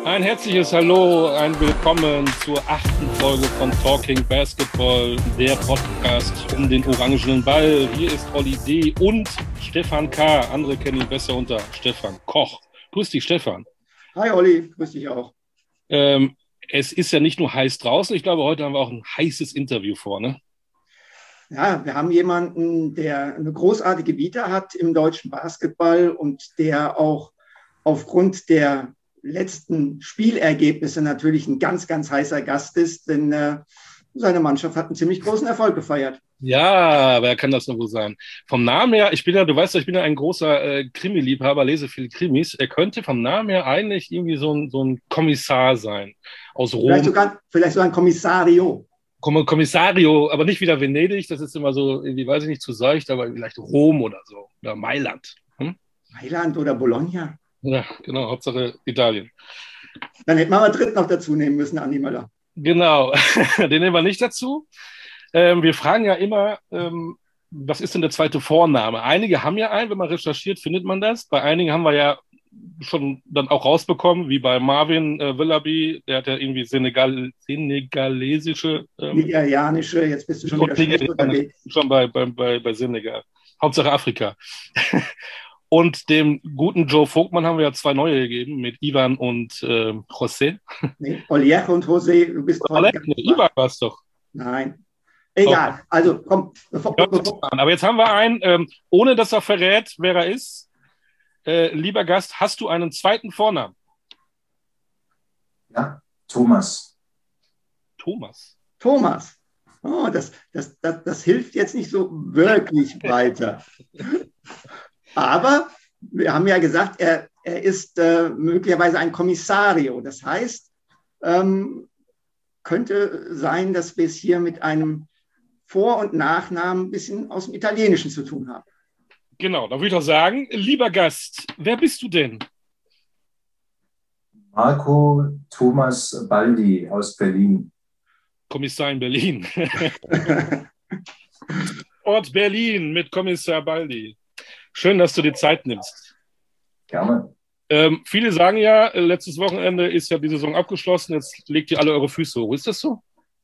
Ein herzliches Hallo, ein Willkommen zur 8. Folge von Talking Basketball, der Podcast um den orangenen Ball. Hier ist Olli D. und Stefan K. Andere kennen ihn besser unter Stefan Koch. Grüß dich, Stefan. Hi Olli, grüß dich auch. Es ist ja nicht nur heiß draußen, ich glaube, heute haben wir auch ein heißes Interview vor, ne? Ja, wir haben jemanden, der eine großartige Vita hat im deutschen Basketball und der auch aufgrund der letzten Spielergebnisse natürlich ein ganz, ganz heißer Gast ist, denn seine Mannschaft hat einen ziemlich großen Erfolg gefeiert. Ja, wer kann das nur wohl sein? Vom Namen her, du weißt ja, ich bin ja ein großer Krimi-Liebhaber, lese viele Krimis. Er könnte vom Namen her eigentlich irgendwie so ein Kommissar sein aus Rom. Vielleicht sogar ein Kommissario. Kommissario, aber nicht wieder Venedig, das ist immer so, irgendwie, weiß ich nicht, zu seucht, aber vielleicht Rom oder so, oder Mailand. Mailand oder Bologna. Ja, genau, Hauptsache Italien. Dann hätten wir mal Dritt noch dazu nehmen müssen, Andi Möller. Genau, den nehmen wir nicht dazu. Wir fragen ja immer, was ist denn der zweite Vorname? Einige haben ja einen, wenn man recherchiert, findet man das. Bei einigen haben wir ja schon dann auch rausbekommen, wie bei Marvin Willoughby, der hat ja irgendwie senegalesische... Nigerianische, jetzt bist du schon wieder schlecht unterwegs. Schon bei Senegal. Hauptsache Afrika. Und dem guten Joe Vogtmann haben wir ja 2 neue gegeben, mit Ivan und José. Nee, Oliech und José, du bist heute Ivan war es doch. Nein. Egal, okay. Also komm. Aber jetzt haben wir einen, ohne dass er verrät, wer er ist. Lieber Gast, hast du einen zweiten Vornamen? Ja, Thomas. Thomas. Oh, das hilft jetzt nicht so wirklich weiter. Aber wir haben ja gesagt, er ist möglicherweise ein Kommissario. Das heißt, könnte sein, dass wir es hier mit einem Vor- und Nachnamen ein bisschen aus dem Italienischen zu tun haben. Genau, da würde ich doch sagen, lieber Gast, wer bist du denn? Marco Thomas Baldi aus Berlin. Kommissar in Berlin. Ort Berlin mit Kommissar Baldi. Schön, dass du dir Zeit nimmst. Gerne. Viele sagen ja, letztes Wochenende ist ja die Saison abgeschlossen, jetzt legt ihr alle eure Füße hoch. Ist das so?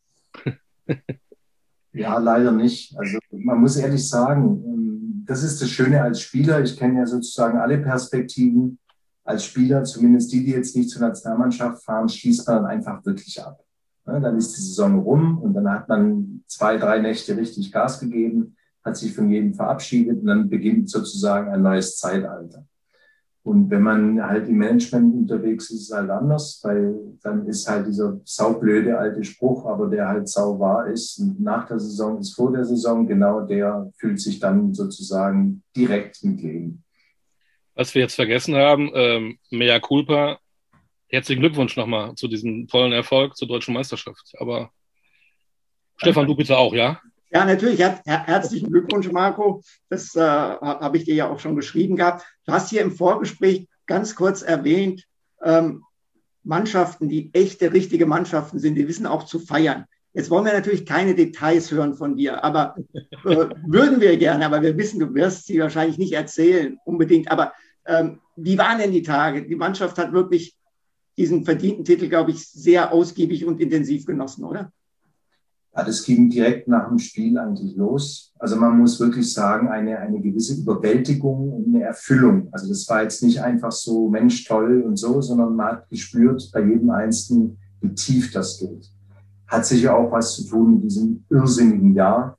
Ja, leider nicht. Also man muss ehrlich sagen, das ist das Schöne als Spieler. Ich kenne ja sozusagen alle Perspektiven. Als Spieler, zumindest die jetzt nicht zur Nationalmannschaft fahren, schließt man dann einfach wirklich ab. Dann ist die Saison rum und dann hat man 2, 3 Nächte richtig Gas gegeben, hat sich von jedem verabschiedet und dann beginnt sozusagen ein neues Zeitalter. Und wenn man halt im Management unterwegs ist, ist es halt anders, weil dann ist halt dieser saublöde alte Spruch, aber der halt sau wahr ist. Und nach der Saison ist vor der Saison, genau der fühlt sich dann sozusagen direkt mit Leben. Was wir jetzt vergessen haben, mea culpa, herzlichen Glückwunsch nochmal zu diesem tollen Erfolg zur Deutschen Meisterschaft. Aber Stefan, du bitte auch, ja? Ja, natürlich. Herzlichen Glückwunsch, Marco. Das habe ich dir ja auch schon geschrieben gehabt. Du hast hier im Vorgespräch ganz kurz erwähnt, Mannschaften, die echte, richtige Mannschaften sind, die wissen auch zu feiern. Jetzt wollen wir natürlich keine Details hören von dir, aber würden wir gerne, aber wir wissen, du wirst sie wahrscheinlich nicht erzählen, unbedingt. Aber wie waren denn die Tage? Die Mannschaft hat wirklich diesen verdienten Titel, glaube ich, sehr ausgiebig und intensiv genossen, oder? Ja, das ging direkt nach dem Spiel eigentlich los. Also man muss wirklich sagen, eine gewisse Überwältigung und eine Erfüllung. Also das war jetzt nicht einfach so, Mensch, toll und so, sondern man hat gespürt bei jedem Einzelnen, wie tief das geht. Hat sicher auch was zu tun mit diesem irrsinnigen Jahr.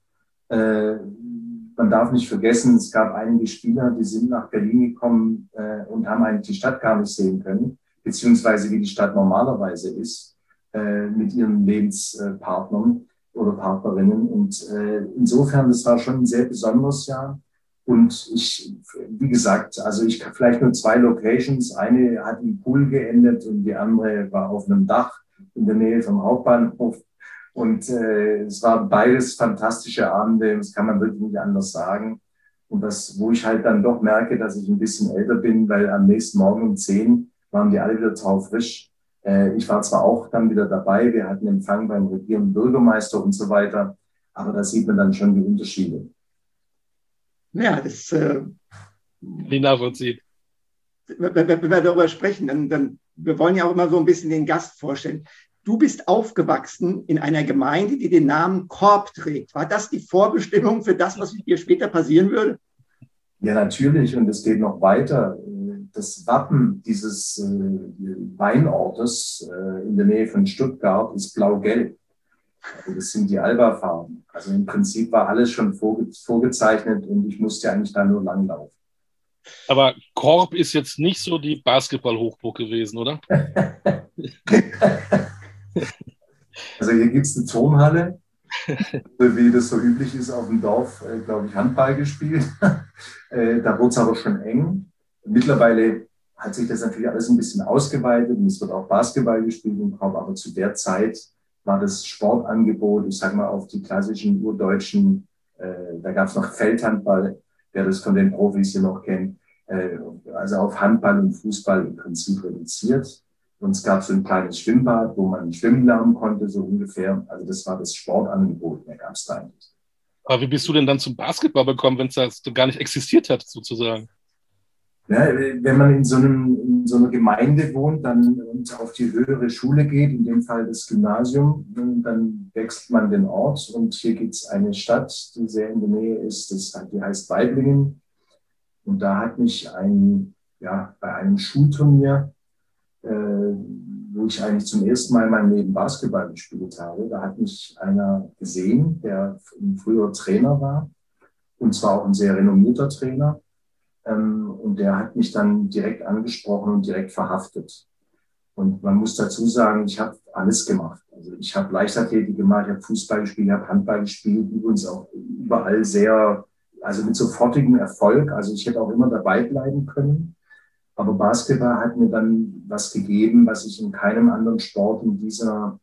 Man darf nicht vergessen, es gab einige Spieler, die sind nach Berlin gekommen und haben eigentlich die Stadt gar nicht sehen können, beziehungsweise wie die Stadt normalerweise ist, mit ihren Lebenspartnern oder Partnerinnen. Und insofern, das war schon ein sehr besonderes Jahr. Und wie gesagt, also ich habe vielleicht nur 2 Locations. Eine hat im Pool geendet und die andere war auf einem Dach in der Nähe vom Hauptbahnhof. Und es waren beides fantastische Abende, das kann man wirklich nicht anders sagen. Und wo ich halt dann doch merke, dass ich ein bisschen älter bin, weil am nächsten Morgen um 10 waren die alle wieder taufrisch. Ich war zwar auch dann wieder dabei, wir hatten Empfang beim regierenden Bürgermeister und so weiter, aber da sieht man dann schon die Unterschiede. Ja, das nicht nachvollziehen. Wenn wir darüber sprechen, dann wir wollen ja auch immer so ein bisschen den Gast vorstellen. Du bist aufgewachsen in einer Gemeinde, die den Namen Korb trägt. War das die Vorbestimmung für das, was mit dir später passieren würde? Ja, natürlich. Und es geht noch weiter. Das Wappen dieses Weinortes in der Nähe von Stuttgart ist blau-gelb. Also das sind die Alba-Farben. Also im Prinzip war alles schon vorgezeichnet und ich musste eigentlich da nur langlaufen. Aber Korb ist jetzt nicht so die Basketball-Hochburg gewesen, oder? Also hier gibt es eine Turnhalle, wie das so üblich ist auf dem Dorf, glaube ich, Handball gespielt. Da wurde es aber schon eng. Mittlerweile hat sich das natürlich alles ein bisschen ausgeweitet und es wird auch Basketball gespielt im Korb, aber zu der Zeit war das Sportangebot, ich sage mal, auf die klassischen urdeutschen, da gab es noch Feldhandball, wer das von den Profis hier noch kennt, also auf Handball und Fußball im Prinzip reduziert. Und es gab so ein kleines Schwimmbad, wo man schwimmen lernen konnte, so ungefähr. Also das war das Sportangebot, mehr gab es da eigentlich. Aber wie bist du denn dann zum Basketball gekommen, wenn es das gar nicht existiert hat, sozusagen? Ja, wenn man in so einer Gemeinde wohnt dann und auf die höhere Schule geht, in dem Fall das Gymnasium, dann wechselt man den Ort. Und hier gibt es eine Stadt, die sehr in der Nähe ist, die heißt Waiblingen. Und da hat mich bei einem Schulturnier, wo ich eigentlich zum ersten Mal in meinem Leben Basketball gespielt habe, da hat mich einer gesehen, der ein früherer Trainer war, und zwar auch ein sehr renommierter Trainer. Und der hat mich dann direkt angesprochen und direkt verhaftet. Und man muss dazu sagen, ich habe alles gemacht. Also ich habe Leichtathletik gemacht, ich habe Fußball gespielt, ich habe Handball gespielt, übrigens auch überall also mit sofortigem Erfolg. Also ich hätte auch immer dabei bleiben können. Aber Basketball hat mir dann was gegeben, was ich in keinem anderen Sport in dieser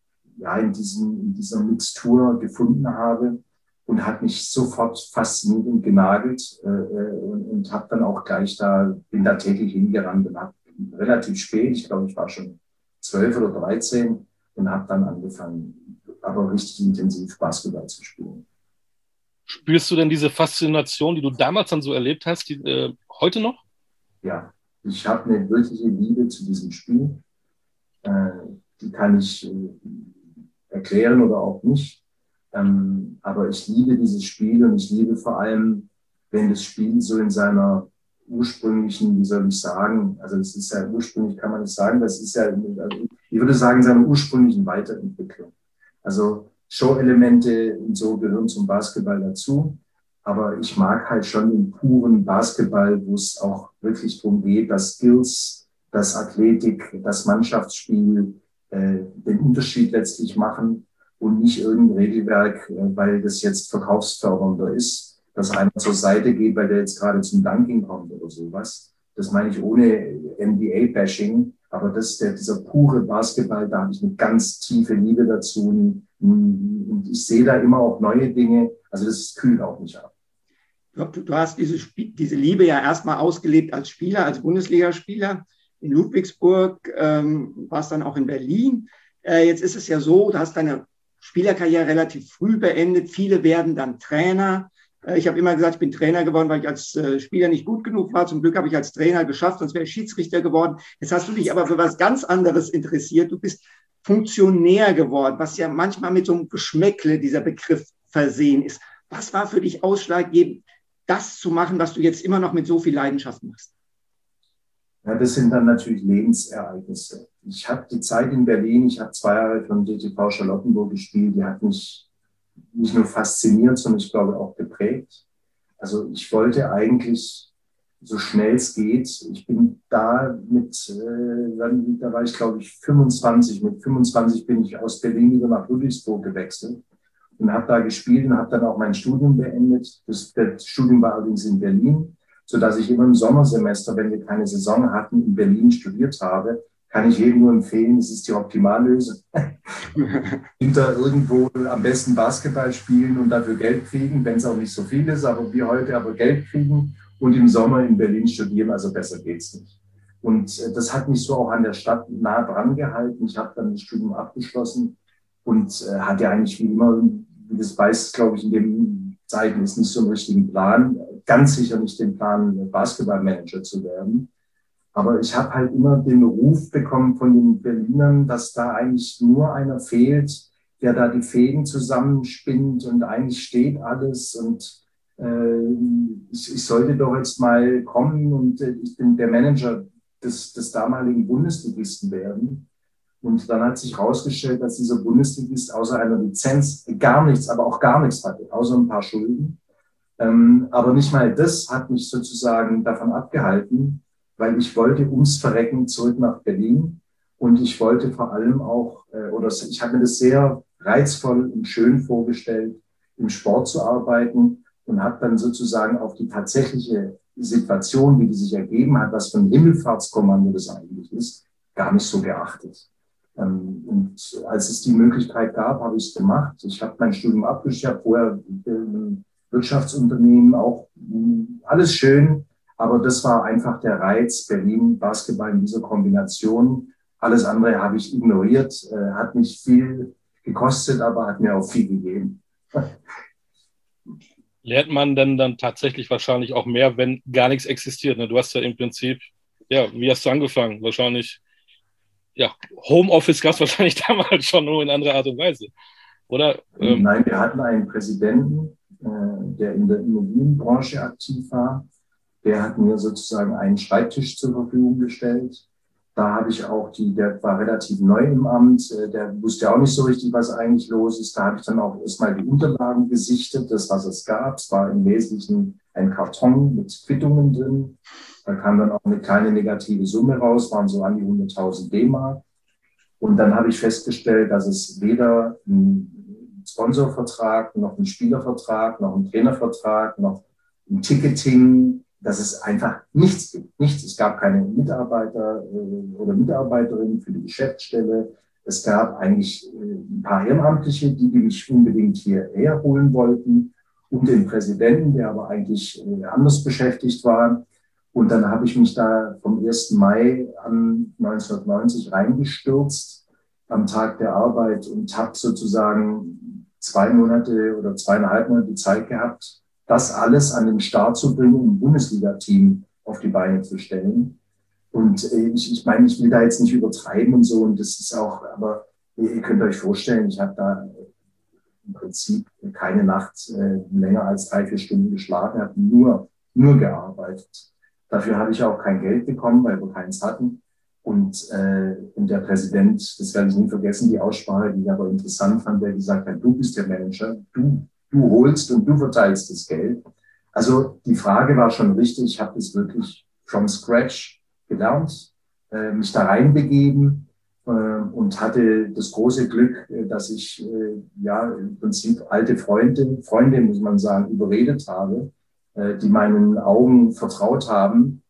Mixtur gefunden habe. Und hat mich sofort fasziniert und genagelt und habe dann auch bin da täglich hingerannt und habe relativ spät, ich glaube, ich war schon 12 oder 13 und habe dann angefangen, aber richtig intensiv Basketball zu spielen. Spürst du denn diese Faszination, die du damals dann so erlebt hast, heute noch? Ja, ich habe eine wirkliche Liebe zu diesem Spiel. Die kann ich erklären oder auch nicht. Aber ich liebe dieses Spiel und ich liebe vor allem, wenn das Spiel so in seiner ursprünglichen, wie soll ich sagen, also es ist ja ursprünglich, kann man nicht sagen, das ist ja, also ich würde sagen, seiner ursprünglichen Weiterentwicklung. Also Show-Elemente und so gehören zum Basketball dazu, aber ich mag halt schon den puren Basketball, wo es auch wirklich darum geht, dass Skills, das Athletik, das Mannschaftsspiel den Unterschied letztlich machen. Und nicht irgendein Regelwerk, weil das jetzt verkaufsfördernder ist, dass einer zur Seite geht, weil der jetzt gerade zum Dunking kommt oder sowas. Das meine ich ohne NBA-Bashing, aber dieser pure Basketball, da habe ich eine ganz tiefe Liebe dazu und ich sehe da immer auch neue Dinge, also das kühlt auch nicht ab. Du hast diese Liebe ja erstmal ausgelebt als Spieler, als Bundesligaspieler in Ludwigsburg, warst dann auch in Berlin. Jetzt ist es ja so, du hast deine Spielerkarriere relativ früh beendet. Viele werden dann Trainer. Ich habe immer gesagt, ich bin Trainer geworden, weil ich als Spieler nicht gut genug war. Zum Glück habe ich als Trainer geschafft, sonst wäre ich Schiedsrichter geworden. Jetzt hast du dich aber für was ganz anderes interessiert. Du bist Funktionär geworden, was ja manchmal mit so einem Geschmäckle dieser Begriff versehen ist. Was war für dich ausschlaggebend, das zu machen, was du jetzt immer noch mit so viel Leidenschaft machst? Ja, das sind dann natürlich Lebensereignisse. Ich habe die Zeit in Berlin, ich habe 2 Jahre für den DTV Charlottenburg gespielt, die hat mich nicht nur fasziniert, sondern ich glaube auch geprägt. Also ich wollte eigentlich so schnell es geht, ich bin da da war ich glaube ich 25, mit 25 bin ich aus Berlin wieder nach Ludwigsburg gewechselt und habe da gespielt und habe dann auch mein Studium beendet. Das Studium war allerdings in Berlin, sodass ich immer im Sommersemester, wenn wir keine Saison hatten, in Berlin studiert habe. Kann ich jedem nur empfehlen, das ist die Optimallösung. Hinter irgendwo am besten Basketball spielen und dafür Geld kriegen, wenn es auch nicht so viel ist, aber wie heute aber Geld kriegen und im Sommer in Berlin studieren, also besser geht's nicht. Und das hat mich so auch an der Stadt nah dran gehalten. Ich habe dann das Studium abgeschlossen und hatte eigentlich wie immer, wie das weiß, glaube ich, in den Zeiten ist nicht so einen richtigen Plan, ganz sicher nicht den Plan, Basketballmanager zu werden. Aber ich habe halt immer den Ruf bekommen von den Berlinern, dass da eigentlich nur einer fehlt, der da die Fäden zusammenspinnt und eigentlich steht alles und ich sollte doch jetzt mal kommen und ich bin der Manager des damaligen Bundesligisten werden. Und dann hat sich herausgestellt, dass dieser Bundesligist außer einer Lizenz gar nichts, aber auch gar nichts hatte, außer ein paar Schulden. Aber nicht mal das hat mich sozusagen davon abgehalten, weil ich wollte ums Verrecken zurück nach Berlin. Und ich wollte vor allem auch, ich habe mir das sehr reizvoll und schön vorgestellt, im Sport zu arbeiten und habe dann sozusagen auf die tatsächliche Situation, wie die sich ergeben hat, was für ein Himmelfahrtskommando das eigentlich ist, gar nicht so geachtet. Und als es die Möglichkeit gab, habe ich es gemacht. Ich habe mein Studium abgeschlossen, ich habe vorher Wirtschaftsunternehmen, auch alles schön, aber das war einfach der Reiz, Berlin, Basketball in dieser Kombination. Alles andere habe ich ignoriert, hat mich viel gekostet, aber hat mir auch viel gegeben. Lernt man denn dann tatsächlich wahrscheinlich auch mehr, wenn gar nichts existiert? Ne? Du hast ja im Prinzip, ja, wie hast du angefangen? Wahrscheinlich, ja, Homeoffice gab es wahrscheinlich damals schon, nur in anderer Art und Weise, oder? Nein, wir hatten einen Präsidenten, der in der Immobilienbranche aktiv war. Der hat mir sozusagen einen Schreibtisch zur Verfügung gestellt. Da habe ich auch der war relativ neu im Amt, der wusste auch nicht so richtig, was eigentlich los ist. Da habe ich dann auch erstmal die Unterlagen gesichtet, das, was es gab. Es war im Wesentlichen ein Karton mit Quittungen drin. Da kam dann auch eine kleine negative Summe raus, waren so an die 100.000 D-Mark. Und dann habe ich festgestellt, dass es weder einen Sponsorvertrag, noch einen Spielervertrag, noch einen Trainervertrag, noch ein Ticketing, dass es einfach nichts gibt. Nichts. Es gab keine Mitarbeiter oder Mitarbeiterinnen für die Geschäftsstelle. Es gab eigentlich ein paar Ehrenamtliche, die mich unbedingt hierher holen wollten und den Präsidenten, der aber eigentlich anders beschäftigt war. Und dann habe ich mich da vom 1. Mai an 1990 reingestürzt am Tag der Arbeit und habe sozusagen 2 Monate oder 2,5 Monate Zeit gehabt, das alles an den Start zu bringen, um ein Bundesliga-Team auf die Beine zu stellen. Und ich meine, ich will da jetzt nicht übertreiben und so, und das ist auch, aber ihr könnt euch vorstellen, ich habe da im Prinzip keine Nacht länger als 3-4 Stunden geschlafen, habe nur gearbeitet. Dafür habe ich auch kein Geld bekommen, weil wir keins hatten. Und der Präsident, das werde ich nie vergessen, die Aussprache, die ich aber interessant fand, der gesagt hat, du bist der Manager, du holst und du verteilst das Geld. Also die Frage war schon richtig. Ich habe das wirklich from scratch gelernt, mich da reinbegeben und hatte das große Glück, dass ich ja im Prinzip alte Freunde muss man sagen, überredet habe, die meinen Augen vertraut haben,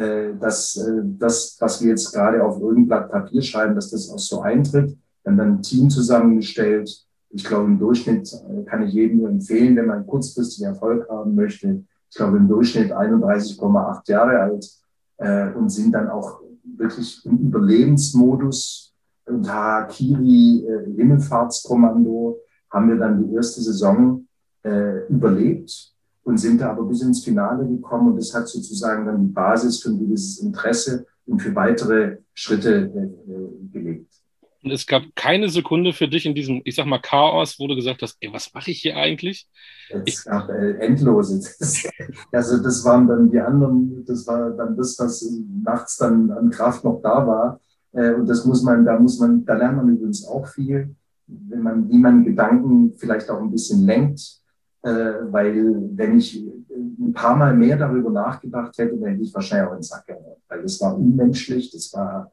dass das, was wir jetzt gerade auf irgendein Blatt Papier schreiben, dass das auch so eintritt. Wir haben dann ein Team zusammengestellt. Ich glaube, im Durchschnitt kann ich jedem nur empfehlen, wenn man kurzfristig Erfolg haben möchte. Ich glaube, im Durchschnitt 31,8 Jahre alt und sind dann auch wirklich im Überlebensmodus und Harakiri, Himmelfahrtskommando, haben wir dann die erste Saison überlebt und sind da aber bis ins Finale gekommen. Und das hat sozusagen dann die Basis für ein gewisses Interesse und für weitere Schritte gelegt. Und es gab keine Sekunde für dich in diesem, ich sag mal, Chaos, wo du gesagt hast, ey, was mache ich hier eigentlich? Es gab endlose. Also das waren dann die anderen, das war dann das, was nachts dann an Kraft noch da war. Und da lernt man übrigens auch viel, wie man Gedanken vielleicht auch ein bisschen lenkt. Weil wenn ich ein paar Mal mehr darüber nachgedacht hätte, dann hätte ich wahrscheinlich auch in den Sack gehauen. Weil das war unmenschlich, das war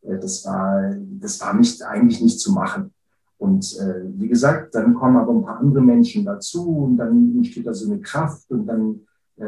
nicht, eigentlich nicht zu machen. Und wie gesagt, dann kommen aber ein paar andere Menschen dazu und dann entsteht da so eine Kraft und dann,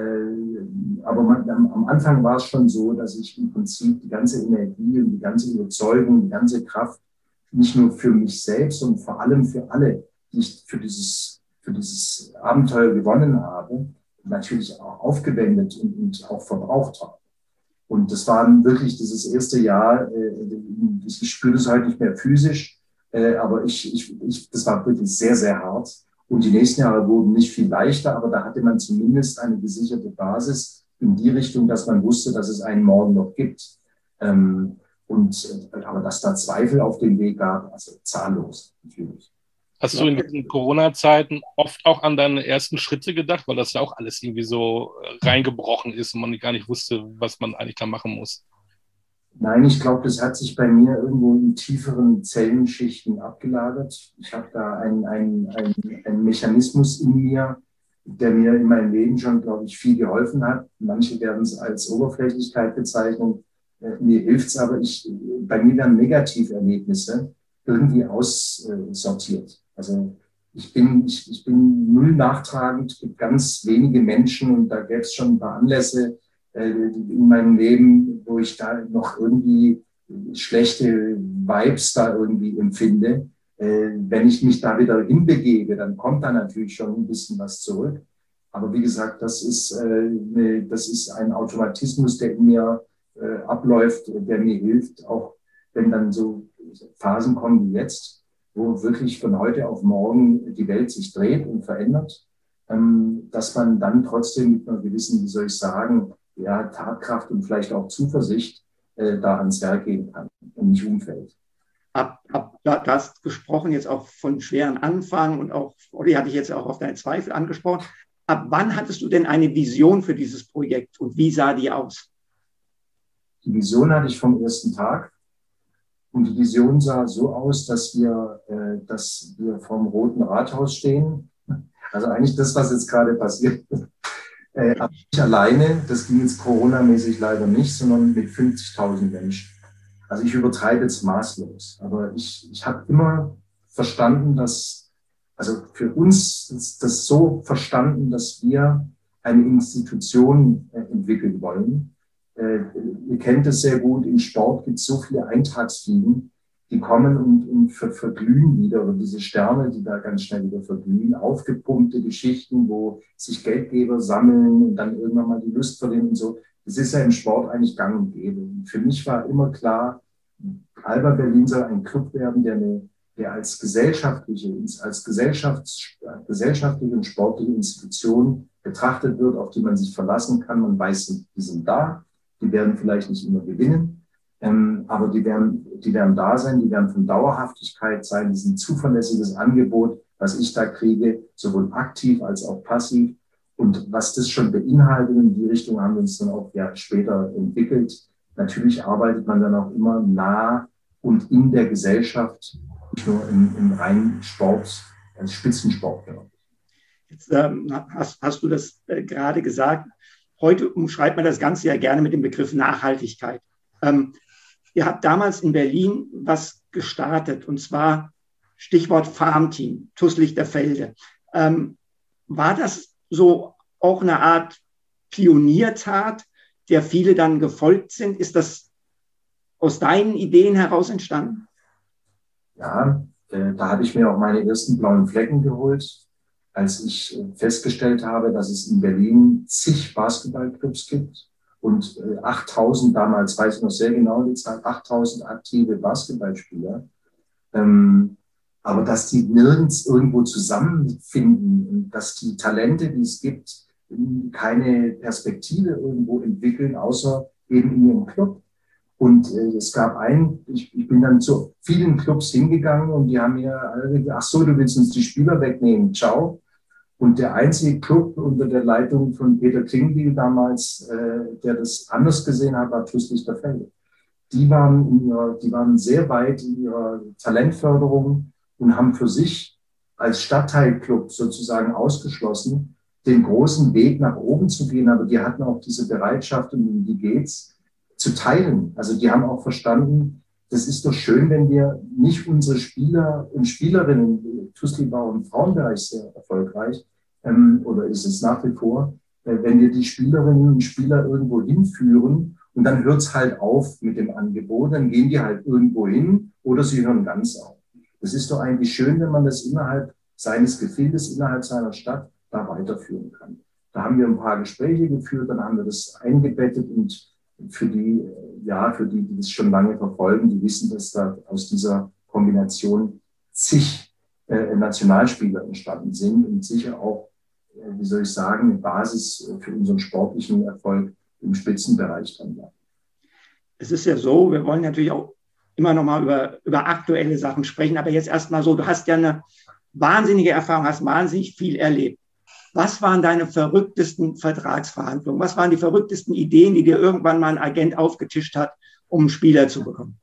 am Anfang war es schon so, dass ich im Prinzip die ganze Energie und die ganze Überzeugung, die ganze Kraft nicht nur für mich selbst, sondern vor allem für alle, die ich für dieses Abenteuer gewonnen habe, natürlich auch aufgewendet und auch verbraucht habe. Und das war wirklich dieses erste Jahr, ich spüre das heute nicht mehr physisch, aber das war wirklich sehr, sehr hart. Und die nächsten Jahre wurden nicht viel leichter, aber da hatte man zumindest eine gesicherte Basis in die Richtung, dass man wusste, dass es einen Morgen noch gibt. Aber dass da Zweifel auf dem Weg gab, also zahllos natürlich. Hast du in diesen Corona-Zeiten oft auch an deine ersten Schritte gedacht, weil das ja auch alles irgendwie so reingebrochen ist und man gar nicht wusste, was man eigentlich da machen muss? Nein, ich glaube, das hat sich bei mir irgendwo in tieferen Zellenschichten abgelagert. Ich habe da einen Mechanismus in mir, der mir in meinem Leben schon, glaube ich, viel geholfen hat. Manche werden es als Oberflächlichkeit bezeichnen. Mir hilft es aber, bei mir werden Negativerlebnisse irgendwie aussortiert. Also ich bin null nachtragend, es gibt ganz wenige Menschen und da gäbe es schon ein paar Anlässe in meinem Leben, wo ich da noch irgendwie schlechte Vibes da irgendwie empfinde. Wenn ich mich da wieder hinbegebe, dann kommt da natürlich schon ein bisschen was zurück. Aber wie gesagt, das ist ein Automatismus, der in mir abläuft, der mir hilft, auch wenn dann so Phasen kommen wie jetzt, wo wirklich von heute auf morgen die Welt sich dreht und verändert, dass man dann trotzdem mit einer gewissen, wie soll ich sagen, ja, Tatkraft und vielleicht auch Zuversicht da ans Werk gehen kann und nicht umfällt. Du hast gesprochen jetzt auch von schweren Anfang und auch, Olli hatte ich jetzt auch auf deine Zweifel angesprochen. Ab wann hattest du denn eine Vision für dieses Projekt und wie sah die aus? Die Vision hatte ich vom ersten Tag. Und die Vision sah so aus, dass wir vom Roten Rathaus stehen. Also eigentlich das, was jetzt gerade passiert. Aber nicht alleine, das ging jetzt Corona-mäßig leider nicht, sondern mit 50.000 Menschen. Also ich übertreibe jetzt maßlos. Aber ich habe immer verstanden, also für uns ist das so verstanden, dass wir eine Institution entwickeln wollen. Ihr kennt es sehr gut, im Sport gibt es so viele Eintagsfliegen, die kommen und verglühen wieder, oder diese Sterne, die da ganz schnell wieder verglühen, aufgepumpte Geschichten, wo sich Geldgeber sammeln und dann irgendwann mal die Lust verlieren und so. Das ist ja im Sport eigentlich gang und gäbe. Und für mich war immer klar, Alba Berlin soll ein Club werden, der als gesellschaftliche und sportliche Institution betrachtet wird, auf die man sich verlassen kann. Man weiß, die sind da. Die werden vielleicht nicht immer gewinnen, aber die werden da sein, die werden von Dauerhaftigkeit sein. Das ist ein zuverlässiges Angebot, was ich da kriege, sowohl aktiv als auch passiv. Und was das schon beinhaltet, in die Richtung haben wir uns dann auch später entwickelt. Natürlich arbeitet man dann auch immer nah und in der Gesellschaft, nicht nur im reinen Sport, als Spitzensport. Jetzt hast du das gerade gesagt. Heute umschreibt man das Ganze ja gerne mit dem Begriff Nachhaltigkeit. Ihr habt damals in Berlin was gestartet, und zwar Stichwort Farmteam, TuS Lichterfelde. War das so auch eine Art Pioniertat, der viele dann gefolgt sind? Ist das aus deinen Ideen heraus entstanden? Ja, da habe ich mir auch meine ersten blauen Flecken geholt, als ich festgestellt habe, dass es in Berlin zig Basketballclubs gibt und 8.000, damals weiß ich noch sehr genau die Zahl, 8.000 aktive Basketballspieler, aber dass die nirgends irgendwo zusammenfinden und dass die Talente, die es gibt, keine Perspektive irgendwo entwickeln, außer eben in ihrem Club. Und es gab ich bin dann zu vielen Clubs hingegangen und die haben mir alle gesagt, ach so, du willst uns die Spieler wegnehmen, ciao. Und der einzige Club unter der Leitung von Peter Klingbeil damals, der das anders gesehen hat, war TuS Lichterfelde. Die waren sehr weit in ihrer Talentförderung und haben für sich als Stadtteilclub sozusagen ausgeschlossen, den großen Weg nach oben zu gehen. Aber die hatten auch diese Bereitschaft, und um die geht's, zu teilen. Also die haben auch verstanden, das ist doch schön, wenn wir nicht unsere Spieler und Spielerinnen, TuS war auch im Frauenbereich sehr erfolgreich, oder ist es nach wie vor, wenn wir die Spielerinnen und Spieler irgendwo hinführen und dann hört es halt auf mit dem Angebot, dann gehen die halt irgendwo hin oder sie hören ganz auf. Das ist doch eigentlich schön, wenn man das innerhalb seines Gefildes, innerhalb seiner Stadt da weiterführen kann. Da haben wir ein paar Gespräche geführt, dann haben wir das eingebettet und für die, die das schon lange verfolgen, die wissen, dass da aus dieser Kombination zig Nationalspieler entstanden sind und sicher auch, wie soll ich sagen, eine Basis für unseren sportlichen Erfolg im Spitzenbereich dann war. es ist ja so, wir wollen natürlich auch immer noch mal über aktuelle Sachen sprechen, aber jetzt erstmal so, du hast ja eine wahnsinnige Erfahrung, hast wahnsinnig viel erlebt. Was waren deine verrücktesten Vertragsverhandlungen? Was waren die verrücktesten Ideen, die dir irgendwann mal ein Agent aufgetischt hat, um einen Spieler zu bekommen?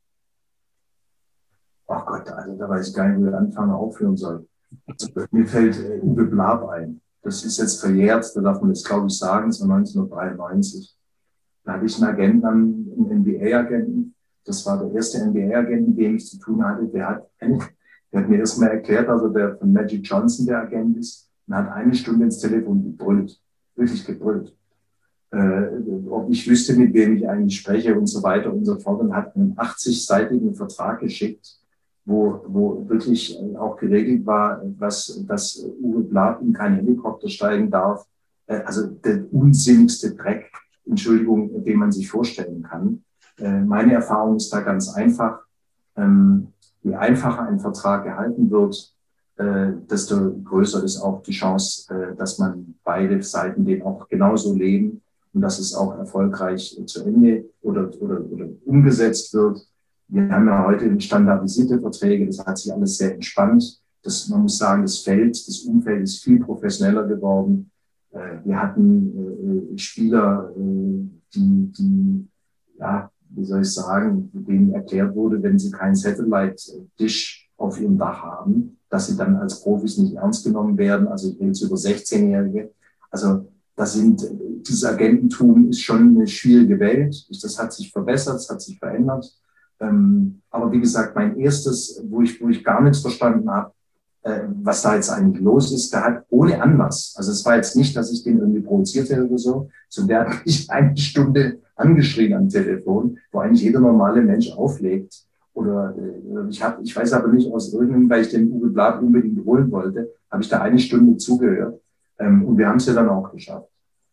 Ach Gott, also da weiß ich gar nicht, wo ich anfangen aufhören soll. Also, mir fällt Uwe Blab ein. Das ist jetzt verjährt, da darf man das, glaube ich, sagen, es war 1993. Da hatte ich einen Agenten, einen NBA-Agenten. Das war der erste NBA-Agent, mit dem ich zu tun hatte. Der hat mir erstmal erklärt, also der von Magic Johnson der Agent ist, und hat 1 Stunde ins Telefon gebrüllt. Wirklich gebrüllt. Ob ich wüsste, mit wem ich eigentlich spreche und so weiter und so fort. Und hat einen 80-seitigen Vertrag geschickt, wo wirklich auch geregelt war, dass Uwe Blab in keinen Helikopter steigen darf. Also der unsinnigste Dreck, Entschuldigung, den man sich vorstellen kann. Meine Erfahrung ist da ganz einfach. Je einfacher ein Vertrag gehalten wird, desto größer ist auch die Chance, dass man beide Seiten den auch genauso leben und dass es auch erfolgreich zu Ende oder umgesetzt wird. Wir haben ja heute standardisierte Verträge, das hat sich alles sehr entspannt. Man muss sagen, das Umfeld ist viel professioneller geworden. Wir hatten Spieler, die, ja, wie soll ich sagen, denen erklärt wurde, wenn sie keinen Satellite-Dish auf ihrem Dach haben, dass sie dann als Profis nicht ernst genommen werden. Also ich rede jetzt über 16-Jährige. Also dieses Agententum ist schon eine schwierige Welt. Das hat sich verbessert, es hat sich verändert. Aber wie gesagt, mein erstes, wo ich gar nichts verstanden habe, was da jetzt eigentlich los ist, der hat ohne Anlass, also es war jetzt nicht, dass ich den irgendwie provoziert hätte oder so, sondern der hat mich 1 Stunde angeschrien am Telefon, wo eigentlich jeder normale Mensch auflegt. Oder ich weiß aber nicht, aus irgendeinem, weil ich den Uwe Blab unbedingt holen wollte, habe ich da 1 Stunde zugehört. Und wir haben es ja dann auch geschafft.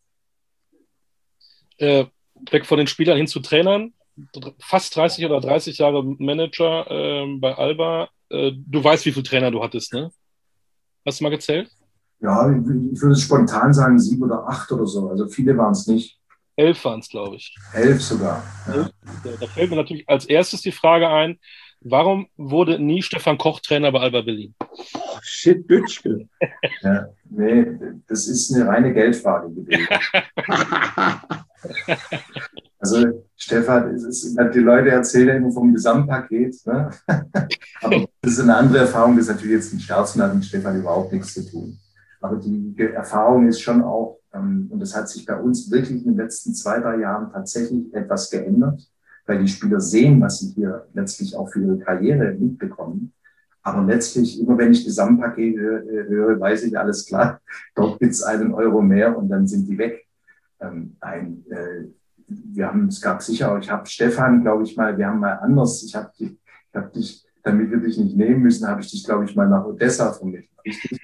Weg von den Spielern hin zu Trainern. Fast 30 oder 30 Jahre Manager bei Alba. Du weißt, wie viele Trainer du hattest, ne? Hast du mal gezählt? Ja, ich würde spontan sagen 7 oder 8 oder so. Also viele waren es nicht. 11 waren es, glaube ich. 11 sogar. Ja. Da fällt mir natürlich als erstes die Frage ein, warum wurde nie Stefan Koch Trainer bei Alba Berlin? Oh, shit, Bütschke. Ja, nee, das ist eine reine Geldfrage gewesen. Also Stefan, die Leute erzählen immer vom Gesamtpaket, ne? Aber das ist eine andere Erfahrung, das ist natürlich jetzt ein Scherz und hat mit Stefan überhaupt nichts zu tun. Aber die Erfahrung ist schon auch, und das hat sich bei uns wirklich in den letzten 2, 3 Jahren tatsächlich etwas geändert, weil die Spieler sehen, was sie hier letztlich auch für ihre Karriere mitbekommen. Aber letztlich, immer wenn ich Gesamtpaket höre, weiß ich, alles klar, dort gibt es 1 Euro mehr und dann sind die weg. Es gab sicher, ich habe Stefan, glaube ich mal, wir haben mal anders, ich habe dich, damit wir dich nicht nehmen müssen, habe ich dich, glaube ich, mal nach Odessa vermittelt, richtig?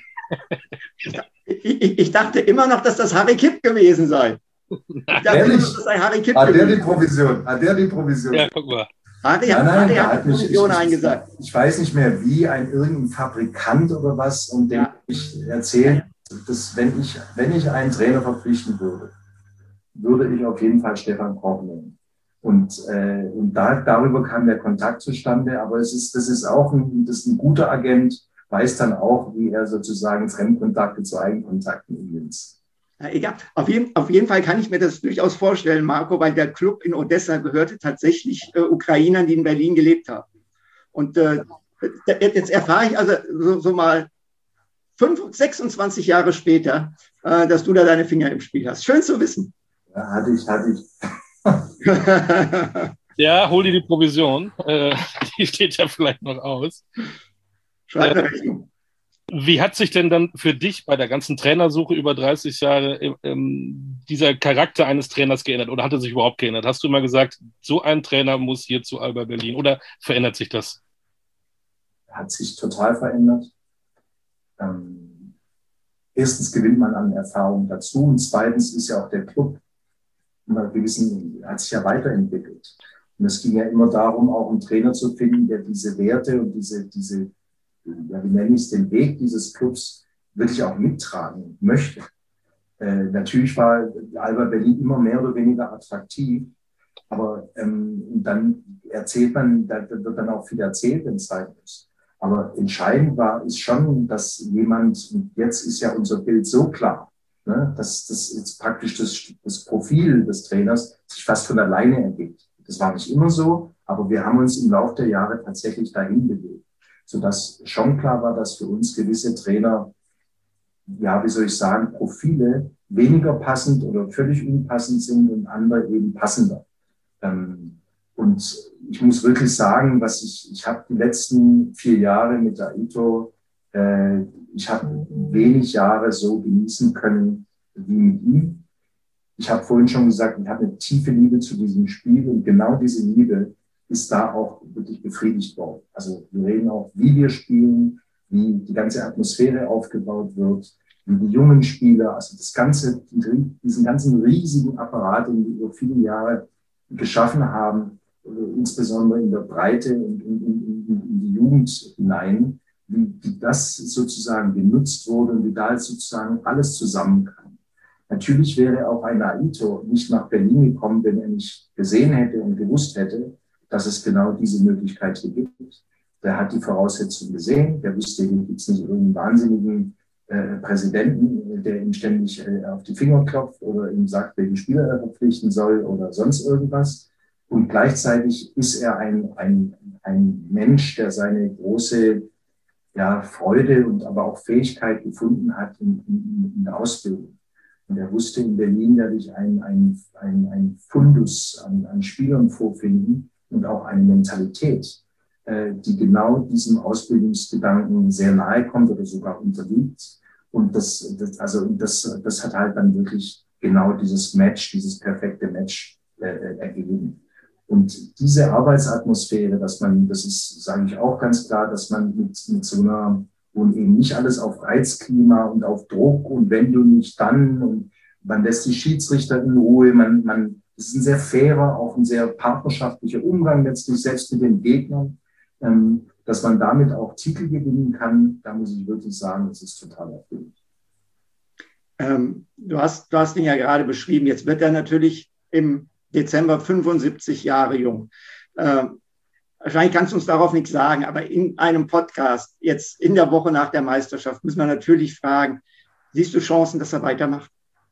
Ich dachte immer noch, dass das Harry Kipp gewesen sei. Ich dachte immer noch, das sei Harry Kipp gewesen. Hat der die Provision? Ja, guck mal. Harry hat die Provision eingesagt. Ich weiß nicht mehr, wie irgendein Fabrikant oder was, und dem ich erzähle, dass wenn ich einen Trainer verpflichten würde ich auf jeden Fall Stefan Koch nehmen. Und darüber kam der Kontakt zustande. Aber das ist ein guter Agent, weiß dann auch, wie er sozusagen Fremdkontakte zu Eigenkontakten umnimmt. Ja, egal. Auf jeden Fall kann ich mir das durchaus vorstellen, Marco, weil der Club in Odessa gehörte tatsächlich Ukrainern, die in Berlin gelebt haben. Und jetzt erfahre ich also so mal 26 Jahre später, dass du da deine Finger im Spiel hast. Schön zu wissen. Ja, hatte ich. Ja, hol dir die Provision. Die steht ja vielleicht noch aus. Schreib eine Rechnung. Wie hat sich denn dann für dich bei der ganzen Trainersuche über 30 Jahre dieser Charakter eines Trainers geändert oder hat er sich überhaupt geändert? Hast du immer gesagt, so ein Trainer muss hier zu Alba Berlin oder verändert sich das? Hat sich total verändert. Erstens gewinnt man an Erfahrung dazu und zweitens ist ja auch der Club hat sich ja weiterentwickelt. Und es ging ja immer darum, auch einen Trainer zu finden, der diese Werte und diese wie nenne ich es, den Weg dieses Clubs wirklich auch mittragen möchte. Natürlich war Alba Berlin immer mehr oder weniger attraktiv, Aber dann erzählt man, da wird dann auch viel erzählt, wenn es sein muss. Aber entscheidend ist schon, dass jemand, und jetzt ist ja unser Bild so klar, ne, dass das jetzt praktisch das Profil des Trainers sich fast von alleine ergibt. Das war nicht immer so, aber wir haben uns im Laufe der Jahre tatsächlich dahin bewegt, sodass schon klar war, dass für uns gewisse Trainer, ja, wie soll ich sagen, Profile weniger passend oder völlig unpassend sind und andere eben passender. Und ich muss wirklich sagen, ich habe die letzten 4 Jahre mit Aito, ich habe wenig Jahre so genießen können wie mit ihm. Ich habe vorhin schon gesagt, ich habe eine tiefe Liebe zu diesem Spiel und genau diese Liebe ist da auch wirklich befriedigt worden. Also wir reden auch, wie wir spielen, wie die ganze Atmosphäre aufgebaut wird, wie die jungen Spieler, also diesen ganzen riesigen Apparat, den wir über viele Jahre geschaffen haben, insbesondere in der Breite und in die Jugend hinein, wie das sozusagen genutzt wurde und wie da jetzt sozusagen alles zusammenkam. Natürlich wäre auch ein Aito nicht nach Berlin gekommen, wenn er nicht gesehen hätte und gewusst hätte, dass es genau diese Möglichkeit hier gibt. Der hat die Voraussetzungen gesehen, der wusste, hier gibt es nicht irgendeinen wahnsinnigen Präsidenten, der ihm ständig auf die Finger klopft oder ihm sagt, welche Spieler er verpflichten soll oder sonst irgendwas. Und gleichzeitig ist er ein Mensch, der seine große Freude und aber auch Fähigkeit gefunden hat in der Ausbildung. Und er wusste, in Berlin werde ich ein Fundus an Spielern vorfinden und auch eine Mentalität, die genau diesem Ausbildungsgedanken sehr nahe kommt oder sogar unterliegt. Und das hat halt dann wirklich genau dieses perfekte Match ergeben. Und diese Arbeitsatmosphäre, das ist, sage ich auch ganz klar, dass man mit so einer, und eben nicht alles auf Reizklima und auf Druck und wenn du nicht dann und man lässt die Schiedsrichter in Ruhe, es ist ein sehr fairer, auch ein sehr partnerschaftlicher Umgang letztlich, selbst mit den Gegnern, dass man damit auch Titel gewinnen kann, da muss ich wirklich sagen, das ist total erfüllend. Du hast ihn ja gerade beschrieben, jetzt wird er natürlich im Dezember 75 Jahre jung. Wahrscheinlich kannst du uns darauf nichts sagen, aber in einem Podcast, jetzt in der Woche nach der Meisterschaft, müssen wir natürlich fragen, siehst du Chancen, dass er weitermacht?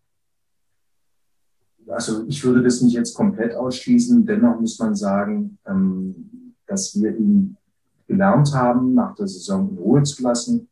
Also ich würde das nicht jetzt komplett ausschließen. Dennoch muss man sagen, dass wir ihn gelernt haben, nach der Saison in Ruhe zu lassen.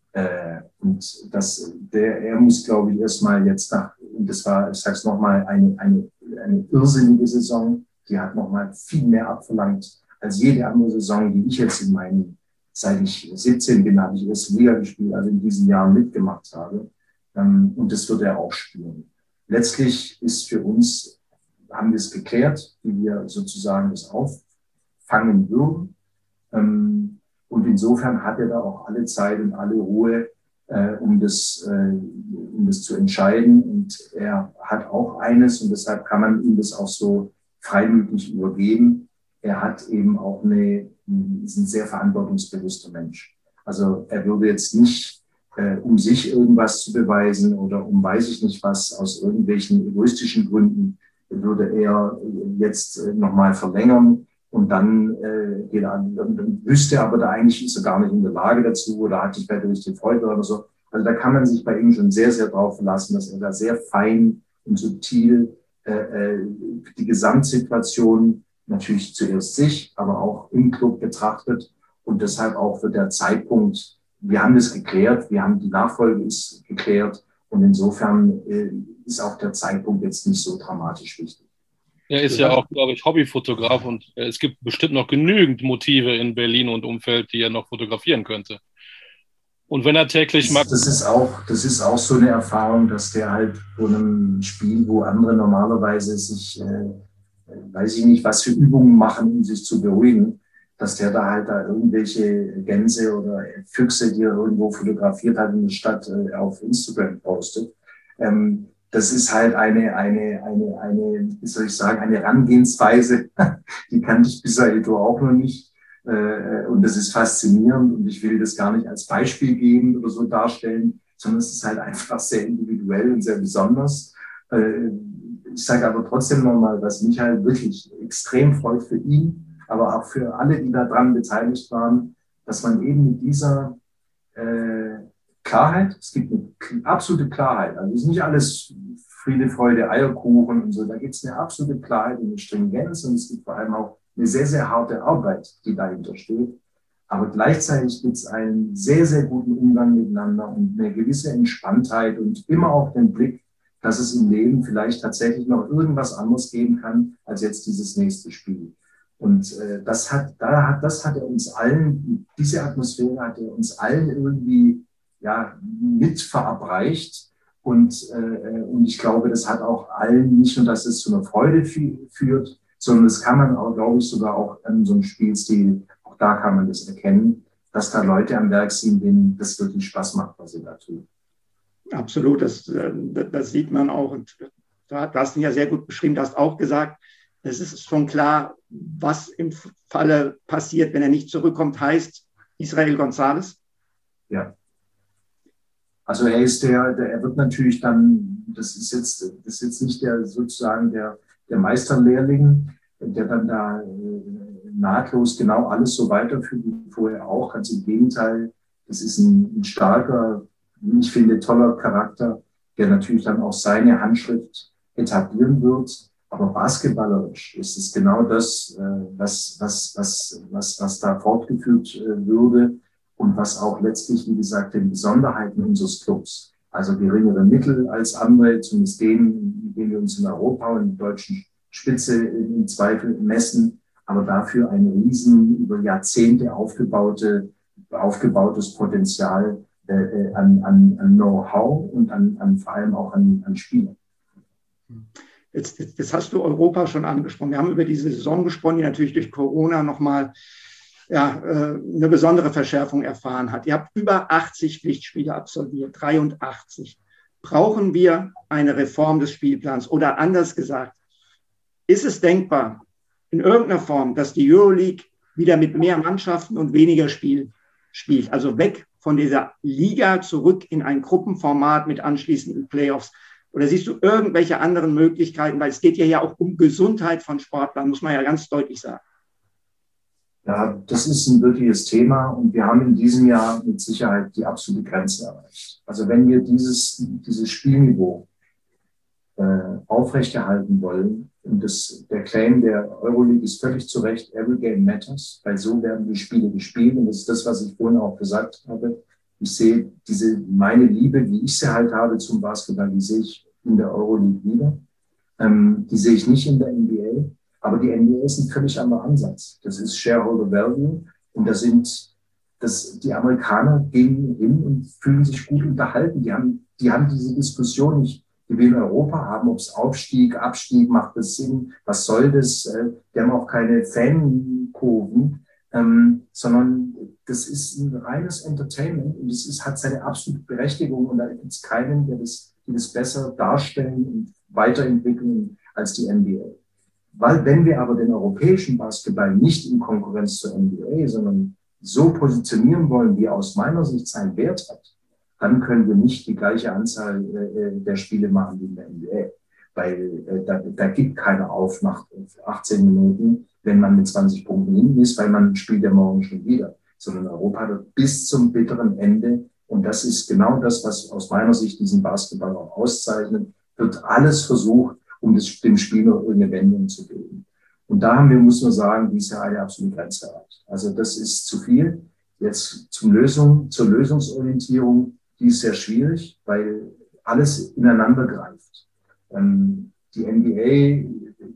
Und er muss, glaube ich, erstmal jetzt und das war, ich sage es nochmal, eine irrsinnige Saison, die hat nochmal viel mehr abverlangt als jede andere Saison, die ich jetzt seit ich 17 bin, habe ich erste Liga gespielt, also in diesen Jahren mitgemacht habe. Und das wird er auch spielen. Letztlich ist für uns, haben wir es geklärt, wie wir sozusagen das auffangen würden. Und insofern hat er da auch alle Zeit und alle Ruhe, um das zu entscheiden. Und er hat auch eines, und deshalb kann man ihm das auch so freimütig übergeben. Er hat eben auch ist ein sehr verantwortungsbewusster Mensch. Also er würde jetzt nicht, um sich irgendwas zu beweisen oder um weiß ich nicht was, aus irgendwelchen egoistischen Gründen, würde er jetzt nochmal verlängern und dann geht er und wüsste, aber da eigentlich ist er gar nicht in der Lage dazu oder hat nicht mehr durch die Freude oder so. Also da kann man sich bei ihm schon sehr, sehr drauf verlassen, dass er da sehr fein und subtil die Gesamtsituation natürlich zuerst sich, aber auch im Club betrachtet und deshalb auch für der Zeitpunkt, wir haben das geklärt, die Nachfolge ist geklärt und insofern ist auch der Zeitpunkt jetzt nicht so dramatisch wichtig. Er ist ja auch, glaube ich, Hobbyfotograf und es gibt bestimmt noch genügend Motive in Berlin und Umfeld, die er noch fotografieren könnte. Und wenn er täglich macht. Das ist auch so eine Erfahrung, dass der halt vor einem Spiel, wo andere normalerweise sich, weiß ich nicht, was für Übungen machen, um sich zu beruhigen, dass der da irgendwelche Gänse oder Füchse, die er irgendwo fotografiert hat in der Stadt, auf Instagram postet. Das ist halt eine, wie soll ich sagen, eine Herangehensweise, die kannte ich bis dahin auch noch nicht. Und das ist faszinierend und ich will das gar nicht als Beispiel geben oder so darstellen, sondern es ist halt einfach sehr individuell und sehr besonders. ich sage aber trotzdem nochmal, was mich halt wirklich extrem freut für ihn, aber auch für alle, die daran beteiligt waren, dass man eben mit dieser Klarheit, es gibt eine absolute Klarheit, also es ist nicht alles Friede, Freude, Eierkuchen und so, da gibt es eine absolute Klarheit und eine Stringenz und es gibt vor allem auch eine sehr, sehr harte Arbeit, die dahinter steht. Aber gleichzeitig gibt es einen sehr, sehr guten Umgang miteinander und eine gewisse Entspanntheit und immer auch den Blick, dass es im Leben vielleicht tatsächlich noch irgendwas anderes geben kann, als jetzt dieses nächste Spiel. Und das hat er uns allen, diese Atmosphäre hat er uns allen irgendwie mit verabreicht. Und ich glaube, das hat auch allen, nicht nur, dass es zu einer Freude führt, sondern das kann man auch, glaube ich, sogar auch an so einem Spielstil, auch da kann man das erkennen, dass da Leute am Werk sind, denen das wirklich Spaß macht, was sie da tun. Absolut, das sieht man auch. Und du hast ihn ja sehr gut beschrieben, du hast auch gesagt, es ist schon klar, was im Falle passiert, wenn er nicht zurückkommt, heißt Israel González. Ja. Also er wird natürlich dann, das ist jetzt nicht der Meisterlehrling, der dann da nahtlos genau alles so weiterführt wie vorher auch. Also im Gegenteil, das ist ein starker, ich finde, toller Charakter, der natürlich dann auch seine Handschrift etablieren wird. Aber basketballerisch ist es genau das, was da fortgeführt würde und was auch letztlich, wie gesagt, den Besonderheiten unseres Clubs, also geringere Mittel als andere, zumindest denen wir uns in Europa und in der deutschen Spitze im Zweifel messen, aber dafür ein riesen, über Jahrzehnte aufgebautes Potenzial an Know-how und vor allem auch an Spielern. Jetzt hast du Europa schon angesprochen. Wir haben über diese Saison gesprochen, die natürlich durch Corona nochmal eine besondere Verschärfung erfahren hat. Ihr habt über 80 Pflichtspiele absolviert, 83. Brauchen wir eine Reform des Spielplans? Oder anders gesagt, ist es denkbar, in irgendeiner Form, dass die Euroleague wieder mit mehr Mannschaften und weniger Spiel spielt? Also weg von dieser Liga zurück in ein Gruppenformat mit anschließenden Playoffs. Oder siehst du irgendwelche anderen Möglichkeiten? Weil es geht ja auch um Gesundheit von Sportlern, muss man ja ganz deutlich sagen. Ja, das ist ein wirkliches Thema und wir haben in diesem Jahr mit Sicherheit die absolute Grenze erreicht. Also wenn wir dieses Spielniveau aufrechterhalten wollen, und der Claim der Euroleague ist völlig zu Recht, every game matters, weil so werden die Spiele gespielt und das ist das, was ich vorhin auch gesagt habe. Ich sehe meine Liebe, wie ich sie halt habe zum Basketball, die sehe ich in der Euroleague wieder. Die sehe ich nicht in der NBA. Aber die NBA ist ein völlig anderer Ansatz. Das ist Shareholder Value. Und die Amerikaner gehen hin und fühlen sich gut unterhalten. Die haben diese Diskussion nicht, die wir in Europa haben, ob es Aufstieg, Abstieg, macht das Sinn, was soll das? Die haben auch keine Fankurven, sondern das ist ein reines Entertainment und es hat seine absolute Berechtigung und da gibt es keinen, die das besser darstellen und weiterentwickeln als die NBA. Weil wenn wir aber den europäischen Basketball nicht in Konkurrenz zur NBA, sondern so positionieren wollen, wie er aus meiner Sicht seinen Wert hat, dann können wir nicht die gleiche Anzahl der Spiele machen wie in der NBA. Weil da gibt keiner auf nach 18 Minuten, wenn man mit 20 Punkten hinten ist, weil man spielt ja morgen schon wieder. Sondern Europa wird bis zum bitteren Ende, und das ist genau das, was aus meiner Sicht diesen Basketball auch auszeichnet, wird alles versucht, um dem Spiel noch irgendeine Wendung zu geben. Und da muss man sagen, dieses Jahr eine absolute Grenze erreicht. Also das ist zu viel. Jetzt zur Lösungsorientierung, die ist sehr schwierig, weil alles ineinander greift. Die NBA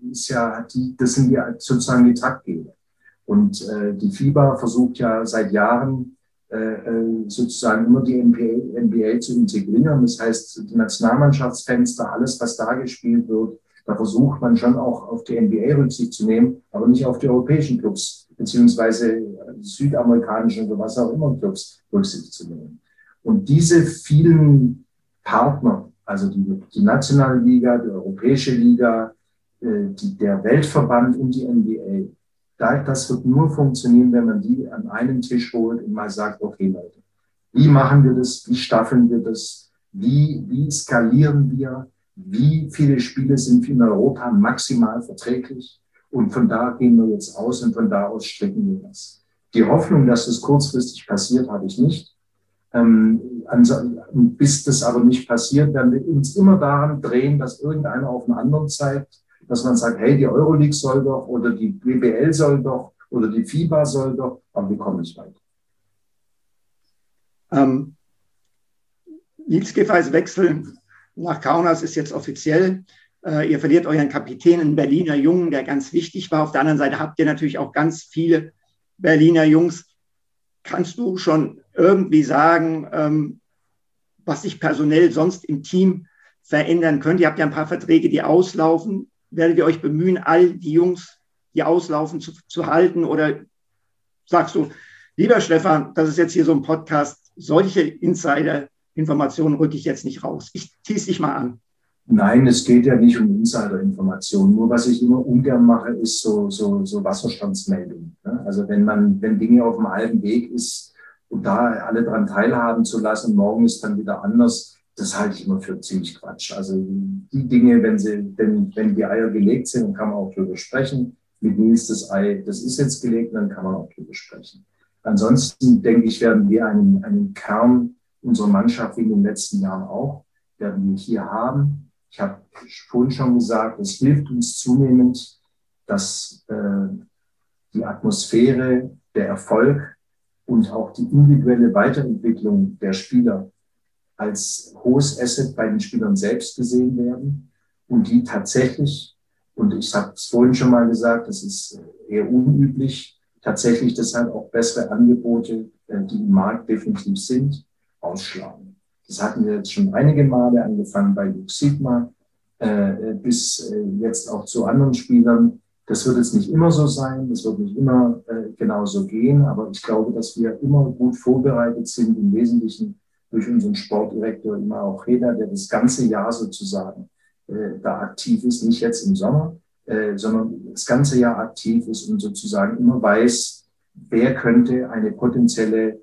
das sind ja sozusagen die Taktgeber. Und die FIBA versucht ja seit Jahren sozusagen immer die NBA zu integrieren. Das heißt, die Nationalmannschaftsfenster, alles, was da gespielt wird, da versucht man schon auch auf die NBA Rücksicht zu nehmen, aber nicht auf die europäischen Clubs, beziehungsweise südamerikanischen oder was auch immer Clubs Rücksicht zu nehmen. Und diese vielen Partner, also die nationale Liga, die europäische Liga, der Weltverband und die NBA, das wird nur funktionieren, wenn man die an einen Tisch holt und mal sagt, okay Leute, wie machen wir das, wie staffeln wir das, wie skalieren wir, wie viele Spiele sind in Europa maximal verträglich. Und von da gehen wir jetzt aus und von da aus strecken wir das. Die Hoffnung, dass das kurzfristig passiert, habe ich nicht. Bis das aber nicht passiert, werden wir uns immer daran drehen, dass irgendeiner auf den anderen zeigt, dass man sagt, hey, die Euroleague soll doch oder die BBL soll doch oder die FIBA soll doch, aber wir kommen nicht weiter. Nils Giffey's Wechsel nach Kaunas ist jetzt offiziell. Ihr verliert euren Kapitän, einen Berliner Jungen, der ganz wichtig war. Auf der anderen Seite habt ihr natürlich auch ganz viele Berliner Jungs. Kannst du schon irgendwie sagen, was sich personell sonst im Team verändern könnte? Ihr habt ja ein paar Verträge, die auslaufen. Werdet ihr euch bemühen, all die Jungs, die auslaufen, zu halten? Oder sagst du, lieber Stefan, das ist jetzt hier so ein Podcast, solche Insider-Informationen rücke ich jetzt nicht raus. Ich tease dich mal an. Nein, es geht ja nicht um Insider-Informationen. Nur was ich immer ungern mache, ist so Wasserstandsmeldungen. Also wenn Dinge auf dem halben Weg ist und da alle dran teilhaben zu lassen, morgen ist dann wieder anders, das halte ich immer für ziemlich Quatsch. Also die Dinge, wenn die Eier gelegt sind, dann kann man auch drüber sprechen. Mit Nils das Ei, das ist jetzt gelegt, dann kann man auch drüber sprechen. Ansonsten denke ich, werden wir einen Kern unserer Mannschaft wie in den letzten Jahren auch, werden wir hier haben. Ich habe vorhin schon gesagt, es hilft uns zunehmend, dass die Atmosphäre, der Erfolg und auch die individuelle Weiterentwicklung der Spieler als hohes Asset bei den Spielern selbst gesehen werden und die tatsächlich, und ich habe es vorhin schon mal gesagt, das ist eher unüblich, tatsächlich deshalb auch bessere Angebote, die im Markt definitiv sind, ausschlagen. Das hatten wir jetzt schon einige Male, angefangen bei Lux Sigma bis jetzt auch zu anderen Spielern. Das wird jetzt nicht immer so sein, das wird nicht immer genauso gehen, aber ich glaube, dass wir immer gut vorbereitet sind, im Wesentlichen durch unseren Sportdirektor immer auch Reda, der das ganze Jahr sozusagen da aktiv ist, nicht jetzt im Sommer, sondern das ganze Jahr aktiv ist und sozusagen immer weiß, wer könnte eine potenzielle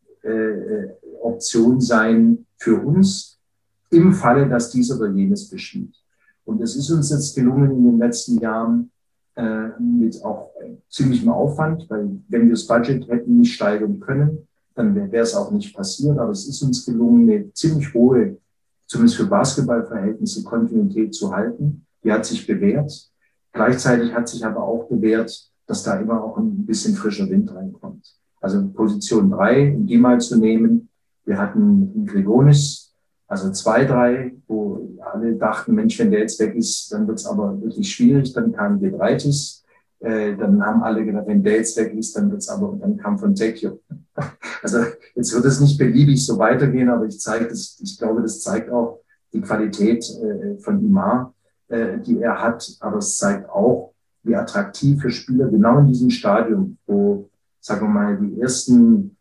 Option sein für uns im Falle, dass dies oder jenes geschieht. Und es ist uns jetzt gelungen in den letzten Jahren mit auch ziemlichem Aufwand, weil wenn wir das Budget hätten nicht steigern können, dann wäre es auch nicht passiert. Aber es ist uns gelungen, eine ziemlich hohe, zumindest für Basketballverhältnisse, Kontinuität zu halten. Die hat sich bewährt. Gleichzeitig hat sich aber auch bewährt, dass da immer auch ein bisschen frischer Wind reinkommt. Also Position 3, um die mal zu nehmen. Wir hatten einen Grigonis, also 2-3, wo alle dachten, Mensch, wenn der jetzt weg ist, dann wird es aber wirklich schwierig. Dann kam Gebraitis. Dann haben alle gedacht, wenn der jetzt weg ist, dann wird's aber, und dann kam Fontecchio. Also jetzt wird es nicht beliebig so weitergehen, aber ich glaube, das zeigt auch die Qualität von Imar, die er hat, aber es zeigt auch, wie attraktiv für Spieler genau in diesem Stadium, wo, sagen wir mal, die ersten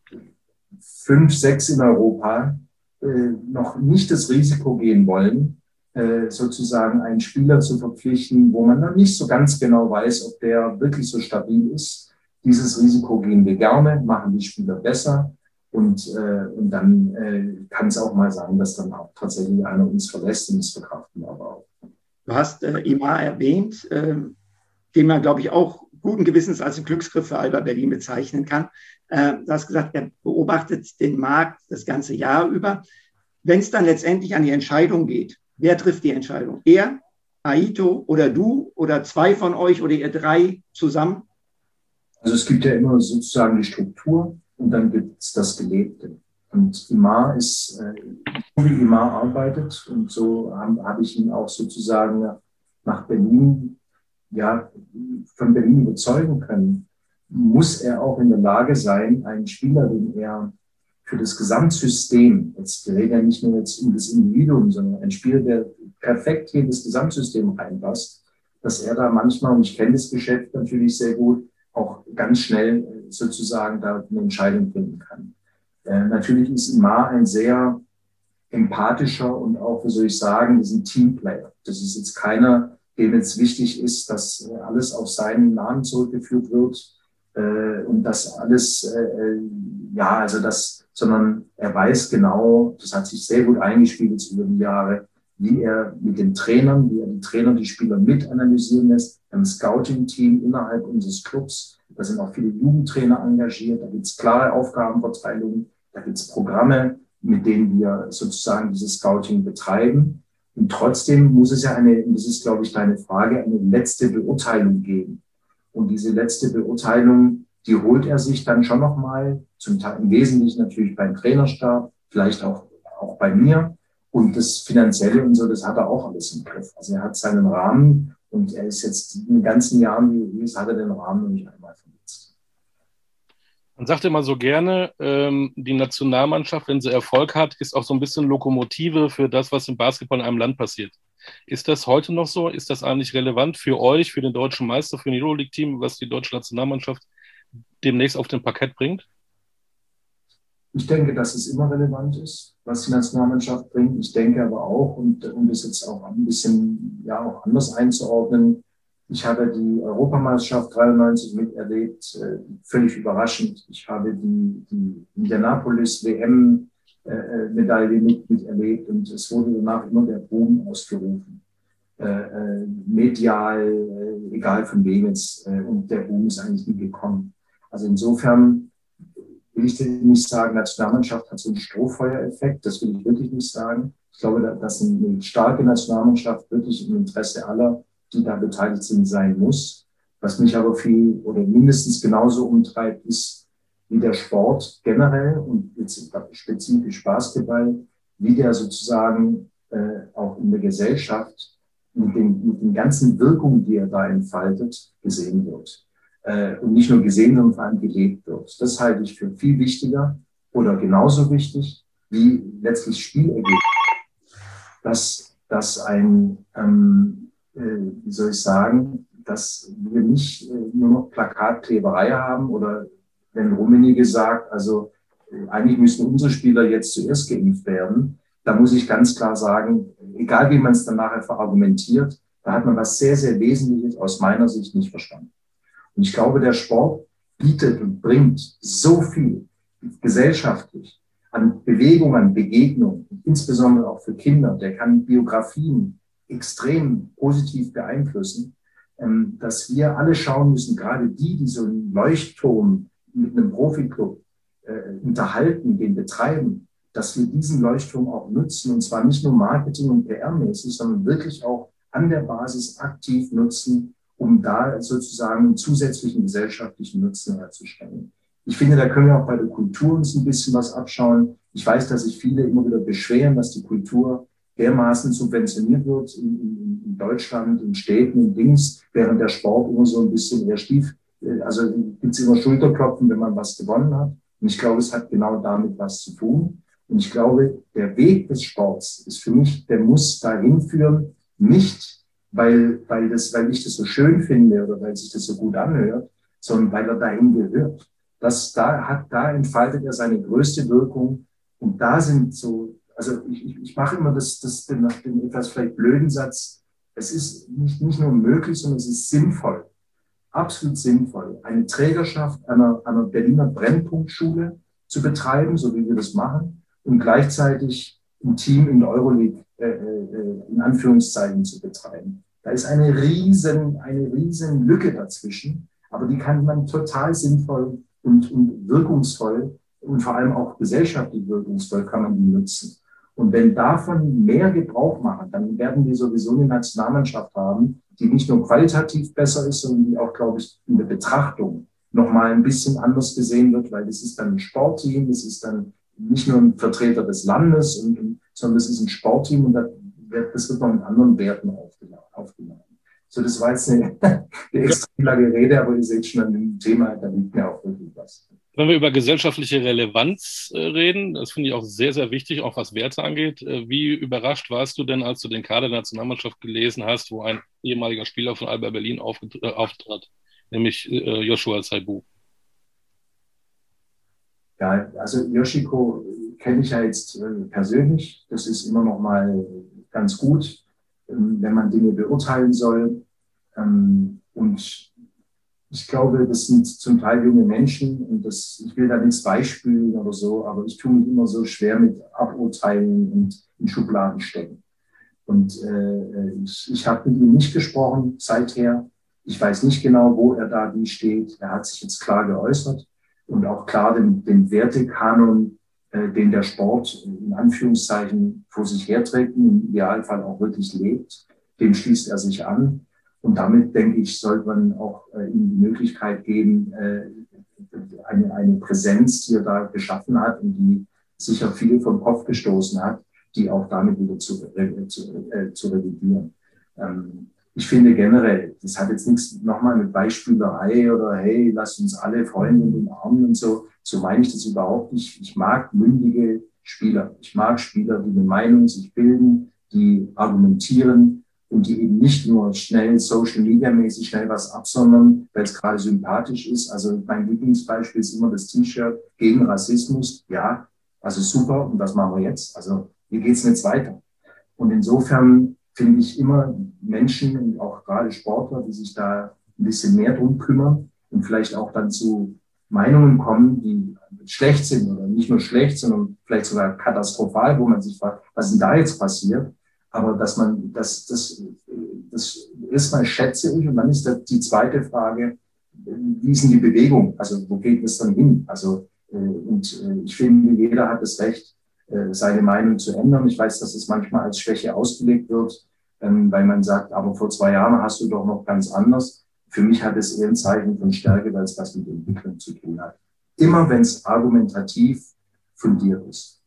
5, 6 in Europa noch nicht das Risiko gehen wollen, sozusagen einen Spieler zu verpflichten, wo man dann nicht so ganz genau weiß, ob der wirklich so stabil ist. Dieses Risiko gehen wir gerne, machen die Spieler besser und dann kann es auch mal sein, dass dann auch tatsächlich einer uns verlässt und das verkraften wir aber auch. Du hast Imar erwähnt, den man, glaube ich, auch guten Gewissens als einen Glücksgriff für Alba Berlin bezeichnen kann. Du hast gesagt, er beobachtet den Markt das ganze Jahr über. Wenn es dann letztendlich an die Entscheidung geht, wer trifft die Entscheidung? Er, Aito oder du oder 2 von euch oder ihr 3 zusammen? Also es gibt ja immer sozusagen die Struktur und dann gibt es das Gelebte. Und Imar ist, wie Imar arbeitet und so habe ich ihn auch sozusagen nach Berlin, ja, von Berlin überzeugen können. Muss er auch in der Lage sein, einen Spieler, den er für das Gesamtsystem, jetzt reden wir nicht nur jetzt um das Individuum, sondern ein Spieler, der perfekt hier in das Gesamtsystem reinpasst, dass er da manchmal, und ich kenne das Geschäft natürlich sehr gut, auch ganz schnell sozusagen da eine Entscheidung finden kann. Natürlich ist Imar ein sehr empathischer und auch, wie soll ich sagen, ist ein Teamplayer. Das ist jetzt keiner, dem jetzt wichtig ist, dass alles auf seinen Namen zurückgeführt wird und das alles, sondern er weiß genau, das hat sich sehr gut eingespielt über die Jahre, wie er mit den Trainern, wie er die Trainer, die Spieler mit analysieren lässt. Wir haben ein Scouting-Team innerhalb unseres Clubs. Da sind auch viele Jugendtrainer engagiert. Da gibt es klare Aufgabenverteilungen. Da gibt es Programme, mit denen wir sozusagen dieses Scouting betreiben. Und trotzdem muss es ja das ist, glaube ich, deine Frage, eine letzte Beurteilung geben. Und diese letzte Beurteilung, die holt er sich dann schon nochmal, zum Teil im Wesentlichen natürlich beim Trainerstab, vielleicht auch bei mir. Und das Finanzielle und so, das hat er auch alles im Griff. Also er hat seinen Rahmen und er ist jetzt in den ganzen Jahren, wie es hat er den Rahmen noch nicht einmal verletzt. Man sagt immer so gerne, die Nationalmannschaft, wenn sie Erfolg hat, ist auch so ein bisschen Lokomotive für das, was im Basketball in einem Land passiert. Ist das heute noch so? Ist das eigentlich relevant für euch, für den deutschen Meister, für ein Euroleague-Team, was die deutsche Nationalmannschaft demnächst auf den Parkett bringt? Ich denke, dass es immer relevant ist, was die Nationalmannschaft bringt. Ich denke aber auch, und um das jetzt auch ein bisschen auch anders einzuordnen, ich habe die Europameisterschaft 93 miterlebt, völlig überraschend. Ich habe die Indianapolis WM-Medaille miterlebt und es wurde danach immer der Boom ausgerufen. Medial, egal von wem jetzt, und der Boom ist eigentlich nie gekommen. Also insofern will ich nicht sagen, Nationalmannschaft hat so einen Strohfeuereffekt, das will ich wirklich nicht sagen. Ich glaube, dass eine starke Nationalmannschaft wirklich im Interesse aller, die da beteiligt sind, sein muss. Was mich aber viel oder mindestens genauso umtreibt, ist, wie der Sport generell und jetzt spezifisch Basketball, wie der sozusagen auch in der Gesellschaft mit den ganzen Wirkungen, die er da entfaltet, gesehen wird. Und nicht nur gesehen, sondern vor allem gelebt wird. Das halte ich für viel wichtiger oder genauso wichtig wie letztlich Spielergebnis. Dass ein, wie soll ich sagen, dass wir nicht nur noch Plakatkleberei haben oder wenn Rummenigge sagt, also eigentlich müssen unsere Spieler jetzt zuerst geimpft werden, da muss ich ganz klar sagen, egal wie man es dann nachher verargumentiert, da hat man was sehr, sehr Wesentliches aus meiner Sicht nicht verstanden. Und ich glaube, der Sport bietet und bringt so viel gesellschaftlich an Bewegung, an Begegnung, insbesondere auch für Kinder. Der kann Biografien extrem positiv beeinflussen, dass wir alle schauen müssen, gerade die so einen Leuchtturm mit einem Profiklub unterhalten, den betreiben, dass wir diesen Leuchtturm auch nutzen, und zwar nicht nur Marketing- und PR-mäßig, sondern wirklich auch an der Basis aktiv nutzen, um da sozusagen einen zusätzlichen gesellschaftlichen Nutzen herzustellen. Ich finde, da können wir auch bei der Kultur uns ein bisschen was abschauen. Ich weiß, dass sich viele immer wieder beschweren, dass die Kultur dermaßen subventioniert wird in Deutschland, in Städten, in Dings, während der Sport immer so ein bisschen eher also gibt es immer Schulterklopfen, wenn man was gewonnen hat. Und ich glaube, es hat genau damit was zu tun. Und ich glaube, der Weg des Sports ist für mich, der muss dahin führen, nicht weil ich das so schön finde oder weil sich das so gut anhört, sondern weil er dahin gehört. Da entfaltet er seine größte Wirkung. Und da sind so, also ich mache immer den etwas vielleicht blöden Satz, es ist nicht nur möglich, sondern es ist sinnvoll, absolut sinnvoll, eine Trägerschaft einer Berliner Brennpunktschule zu betreiben, so wie wir das machen, und gleichzeitig ein Team in der Euroleague in Anführungszeichen zu betreiben. Da ist eine riesen Lücke dazwischen, aber die kann man total sinnvoll und wirkungsvoll und vor allem auch gesellschaftlich wirkungsvoll kann man die nutzen. Und wenn davon mehr Gebrauch machen, dann werden wir sowieso eine Nationalmannschaft haben, die nicht nur qualitativ besser ist, sondern die auch, glaube ich, in der Betrachtung nochmal ein bisschen anders gesehen wird, weil das ist dann ein Sportteam, das ist dann nicht nur ein Vertreter des Landes, sondern das ist ein Sportteam und das wird noch mit anderen Werten aufgenommen. So, das war jetzt eine extrem lange Rede, aber ihr seht schon an dem Thema, da liegt mir auch wirklich was. Wenn wir über gesellschaftliche Relevanz reden, das finde ich auch sehr, sehr wichtig, auch was Werte angeht. Wie überrascht warst du denn, als du den Kader der Nationalmannschaft gelesen hast, wo ein ehemaliger Spieler von Alba Berlin auftrat, nämlich Joshua Saibu? Ja, also Yoshiko kenne ich ja jetzt persönlich. Das ist immer noch mal ganz gut, wenn man Dinge beurteilen soll. Und ich glaube, das sind zum Teil junge Menschen und ich will da nichts beispielen oder so, aber ich tue mich immer so schwer mit Aburteilen und in Schubladen stecken. Und ich habe mit ihm nicht gesprochen seither. Ich weiß nicht genau, wo er da wie steht. Er hat sich jetzt klar geäußert und auch klar den Wertekanon, den der Sport in Anführungszeichen vor sich herträgt, im Idealfall auch wirklich lebt, dem schließt er sich an. Und damit, denke ich, sollte man auch ihm die Möglichkeit geben, eine Präsenz, die er da geschaffen hat und die sicher viel vom Kopf gestoßen hat, die auch damit wieder zu revidieren. Ich finde generell, das hat jetzt nichts nochmal mit Beispielerei oder hey, lasst uns alle Freunde umarmen und so. So meine ich das überhaupt nicht. Ich mag mündige Spieler. Ich mag Spieler, die eine Meinung sich bilden, die argumentieren und die eben nicht nur schnell Social-Media-mäßig schnell was absondern, weil es gerade sympathisch ist. Also mein Lieblingsbeispiel ist immer das T-Shirt gegen Rassismus. Ja, also super. Und was machen wir jetzt? Also wie geht's denn jetzt weiter? Und insofern finde ich immer Menschen und auch gerade Sportler, die sich da ein bisschen mehr drum kümmern und vielleicht auch dann zu Meinungen kommen, die schlecht sind oder nicht nur schlecht, sondern vielleicht sogar katastrophal, wo man sich fragt, was ist denn da jetzt passiert? Aber dass man das erstmal schätze ich und dann ist die zweite Frage, wie ist denn die Bewegung? Also wo geht es dann hin? Also ich finde, jeder hat das Recht, seine Meinung zu ändern. Ich weiß, dass es manchmal als Schwäche ausgelegt wird, weil man sagt, aber vor 2 Jahren hast du doch noch ganz anders. Für mich hat es eher ein Zeichen von Stärke, weil es was mit Entwicklung zu tun hat. Immer wenn es argumentativ fundiert ist.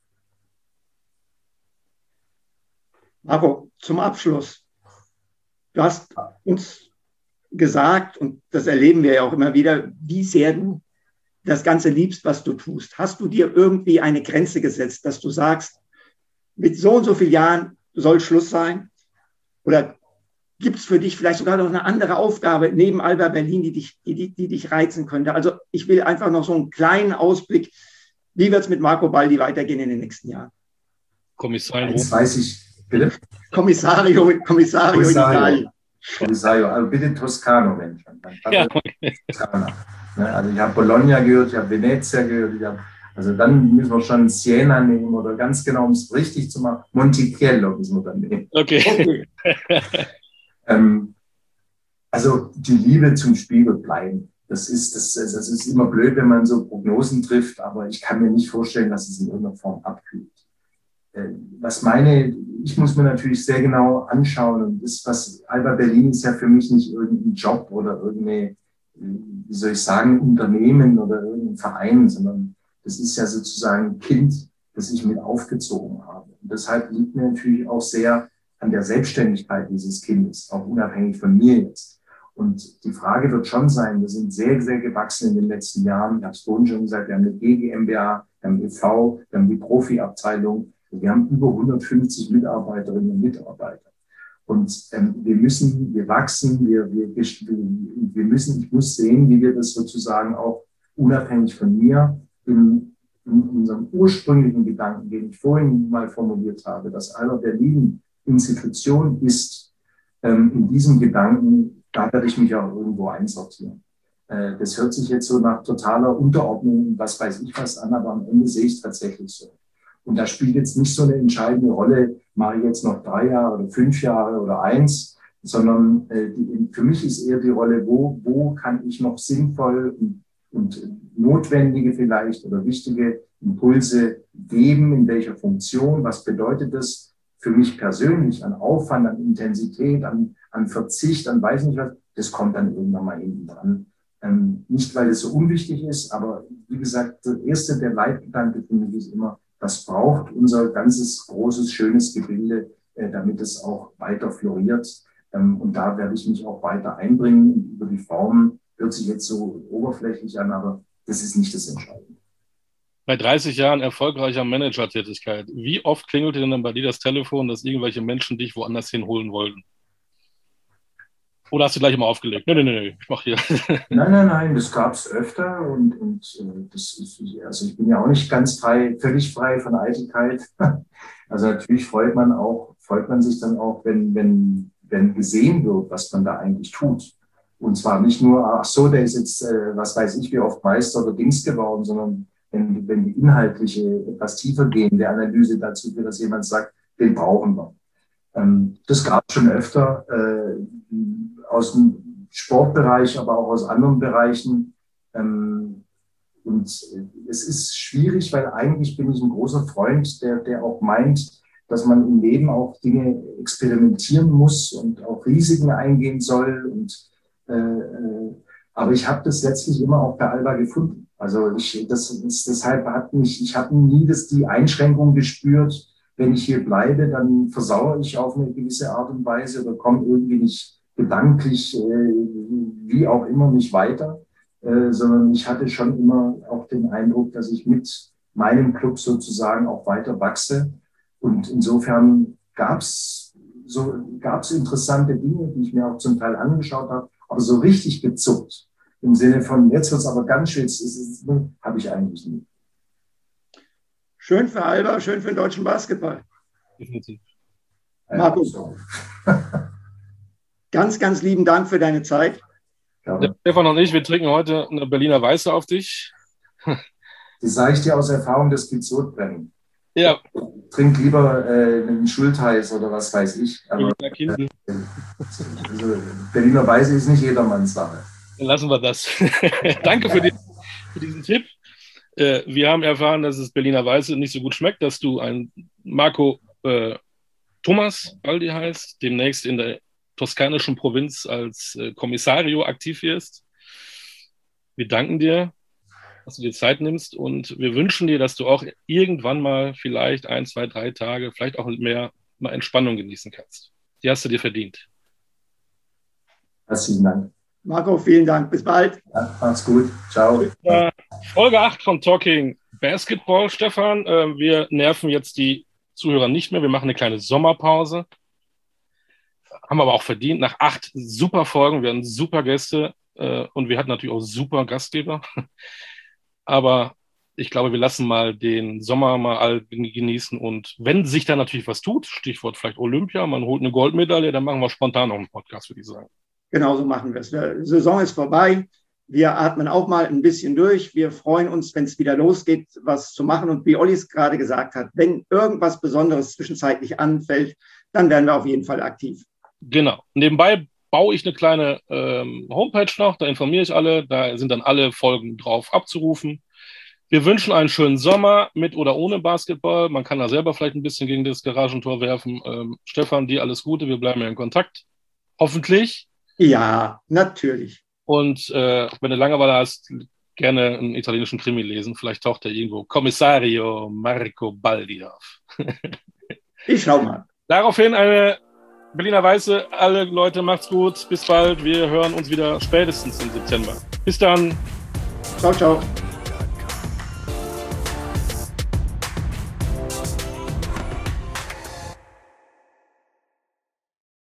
Marco, zum Abschluss. Du hast uns gesagt, und das erleben wir ja auch immer wieder, wie sehr du das Ganze liebst, was du tust. Hast du dir irgendwie eine Grenze gesetzt, dass du sagst, mit so und so vielen Jahren soll Schluss sein? Oder gibt es für dich vielleicht sogar noch eine andere Aufgabe neben Alba Berlin, die dich reizen könnte? Also ich will einfach noch so einen kleinen Ausblick. Wie wird es mit Marco Baldi weitergehen in den nächsten Jahren? Kommissario. Jetzt weiß ich, bitte? Kommissario in Italien. Kommissario, also bitte Toskano, wenn schon. Ja, okay. Toskana. Also ich habe Bologna gehört, ich habe Venezia gehört, also dann müssen wir schon Siena nehmen oder ganz genau, um es richtig zu machen, Monticello müssen wir dann nehmen. Okay. Also die Liebe zum Spiel wird bleiben. Das ist immer blöd, wenn man so Prognosen trifft, aber ich kann mir nicht vorstellen, dass es in irgendeiner Form abkühlt. Ich muss mir natürlich sehr genau anschauen und Alba Berlin ist ja für mich nicht irgendein Job oder irgendeine, wie soll ich sagen, Unternehmen oder irgendein Verein, sondern das ist ja sozusagen ein Kind, das ich mit aufgezogen habe. Und deshalb liegt mir natürlich auch sehr an der Selbstständigkeit dieses Kindes, auch unabhängig von mir jetzt. Und die Frage wird schon sein, wir sind sehr, sehr gewachsen in den letzten Jahren. Ich habe es vorhin schon gesagt, wir haben eine GmbH, wir haben e.V., wir haben die Profiabteilung. Wir haben über 150 Mitarbeiterinnen und Mitarbeiter. Und wir wachsen, ich muss sehen, wie wir das sozusagen auch unabhängig von mir in unserem ursprünglichen Gedanken, den ich vorhin mal formuliert habe, dass Alba Berlin Institution ist, in diesem Gedanken, da werde ich mich auch irgendwo einsortieren. Das hört sich jetzt so nach totaler Unterordnung, was weiß ich was an, aber am Ende sehe ich es tatsächlich so. Und da spielt jetzt nicht so eine entscheidende Rolle, mache ich jetzt noch 3 Jahre oder 5 Jahre oder 1, sondern für mich ist eher die Rolle, wo kann ich noch sinnvoll und notwendige vielleicht oder wichtige Impulse geben, in welcher Funktion, was bedeutet das für mich persönlich an Aufwand, an Intensität, an Verzicht, an weiß nicht was, das kommt dann irgendwann mal hinten dran. Nicht, weil es so unwichtig ist, aber wie gesagt, der Leitgedanke für mich ist immer, das braucht unser ganzes großes, schönes Gebilde, damit es auch weiter floriert. Und da werde ich mich auch weiter einbringen. Über die Formen hört sich jetzt so oberflächlich an, aber das ist nicht das Entscheidende. Bei 30 Jahren erfolgreicher Managertätigkeit, wie oft klingelte denn dann bei dir das Telefon, dass irgendwelche Menschen dich woanders hinholen wollten? Oder hast du gleich immer aufgelegt? Nee, ich mache hier. Nein, das gab es öfter und das ist, also ich bin ja auch nicht ganz völlig frei von Eitelkeit. Also natürlich freut man sich dann auch, wenn gesehen wird, was man da eigentlich tut. Und zwar nicht nur, ach so, der ist jetzt, was weiß ich, wie oft Meister oder Dings geworden, sondern wenn die inhaltliche, etwas tiefer gehende Analyse dazu führt, dass jemand sagt, den brauchen wir. Das gab es schon öfter aus dem Sportbereich, aber auch aus anderen Bereichen. Und es ist schwierig, weil eigentlich bin ich ein großer Freund, der auch meint, dass man im Leben auch Dinge experimentieren muss und auch Risiken eingehen soll. Aber ich habe das letztlich immer auch bei Alba gefunden. Also deshalb ich habe nie die Einschränkung gespürt, wenn ich hier bleibe, dann versauere ich auf eine gewisse Art und Weise oder komme irgendwie nicht gedanklich, wie auch immer, nicht weiter. Sondern ich hatte schon immer auch den Eindruck, dass ich mit meinem Club sozusagen auch weiter wachse. Und insofern gab es interessante Dinge, die ich mir auch zum Teil angeschaut habe, aber so richtig gezuckt. Im Sinne von, jetzt wird es aber ganz schön, habe ich eigentlich nie. Schön für Alba, schön für den deutschen Basketball. Definitiv. Markus, ganz, ganz lieben Dank für deine Zeit. Ja, Stefan und ich, wir trinken heute eine Berliner Weiße auf dich. Das sage ich dir aus Erfahrung, das gibt Sodbrennen. Ja. Trink lieber einen Schultheiß oder was weiß ich. Aber, Berliner Weiße ist nicht jedermanns Sache. Dann lassen wir das. Danke für diesen Tipp. Wir haben erfahren, dass es Berliner Weiße nicht so gut schmeckt, dass du ein Marco Thomas Baldi heißt, demnächst in der toskanischen Provinz als Kommissario aktiv wirst. Wir danken dir, dass du dir Zeit nimmst und wir wünschen dir, dass du auch irgendwann mal vielleicht 1, 2, 3 Tage, vielleicht auch mehr, mal Entspannung genießen kannst. Die hast du dir verdient. Herzlichen Dank. Marco, vielen Dank. Bis bald. Ja, macht's gut. Ciao. Folge 8 von Talking Basketball, Stefan. Wir nerven jetzt die Zuhörer nicht mehr. Wir machen eine kleine Sommerpause. Haben aber auch verdient. Nach 8 super Folgen. Wir hatten super Gäste und wir hatten natürlich auch super Gastgeber. Aber ich glaube, wir lassen mal den Sommer mal all genießen. Und wenn sich da natürlich was tut, Stichwort vielleicht Olympia, man holt eine Goldmedaille, dann machen wir spontan noch einen Podcast, würde ich sagen. Genau so machen wir es. Die Saison ist vorbei. Wir atmen auch mal ein bisschen durch. Wir freuen uns, wenn es wieder losgeht, was zu machen. Und wie Olli es gerade gesagt hat, wenn irgendwas Besonderes zwischenzeitlich anfällt, dann werden wir auf jeden Fall aktiv. Genau. Nebenbei baue ich eine kleine Homepage noch. Da informiere ich alle. Da sind dann alle Folgen drauf abzurufen. Wir wünschen einen schönen Sommer mit oder ohne Basketball. Man kann da selber vielleicht ein bisschen gegen das Garagentor werfen. Stefan, dir alles Gute. Wir bleiben ja in Kontakt. Hoffentlich. Ja, natürlich. Und wenn du Langeweile hast, gerne einen italienischen Krimi lesen. Vielleicht taucht er irgendwo Kommissario Marco Baldi auf. Ich schau mal. Daraufhin eine Berliner Weiße. Alle Leute, macht's gut. Bis bald. Wir hören uns wieder spätestens im September. Bis dann. Ciao, ciao.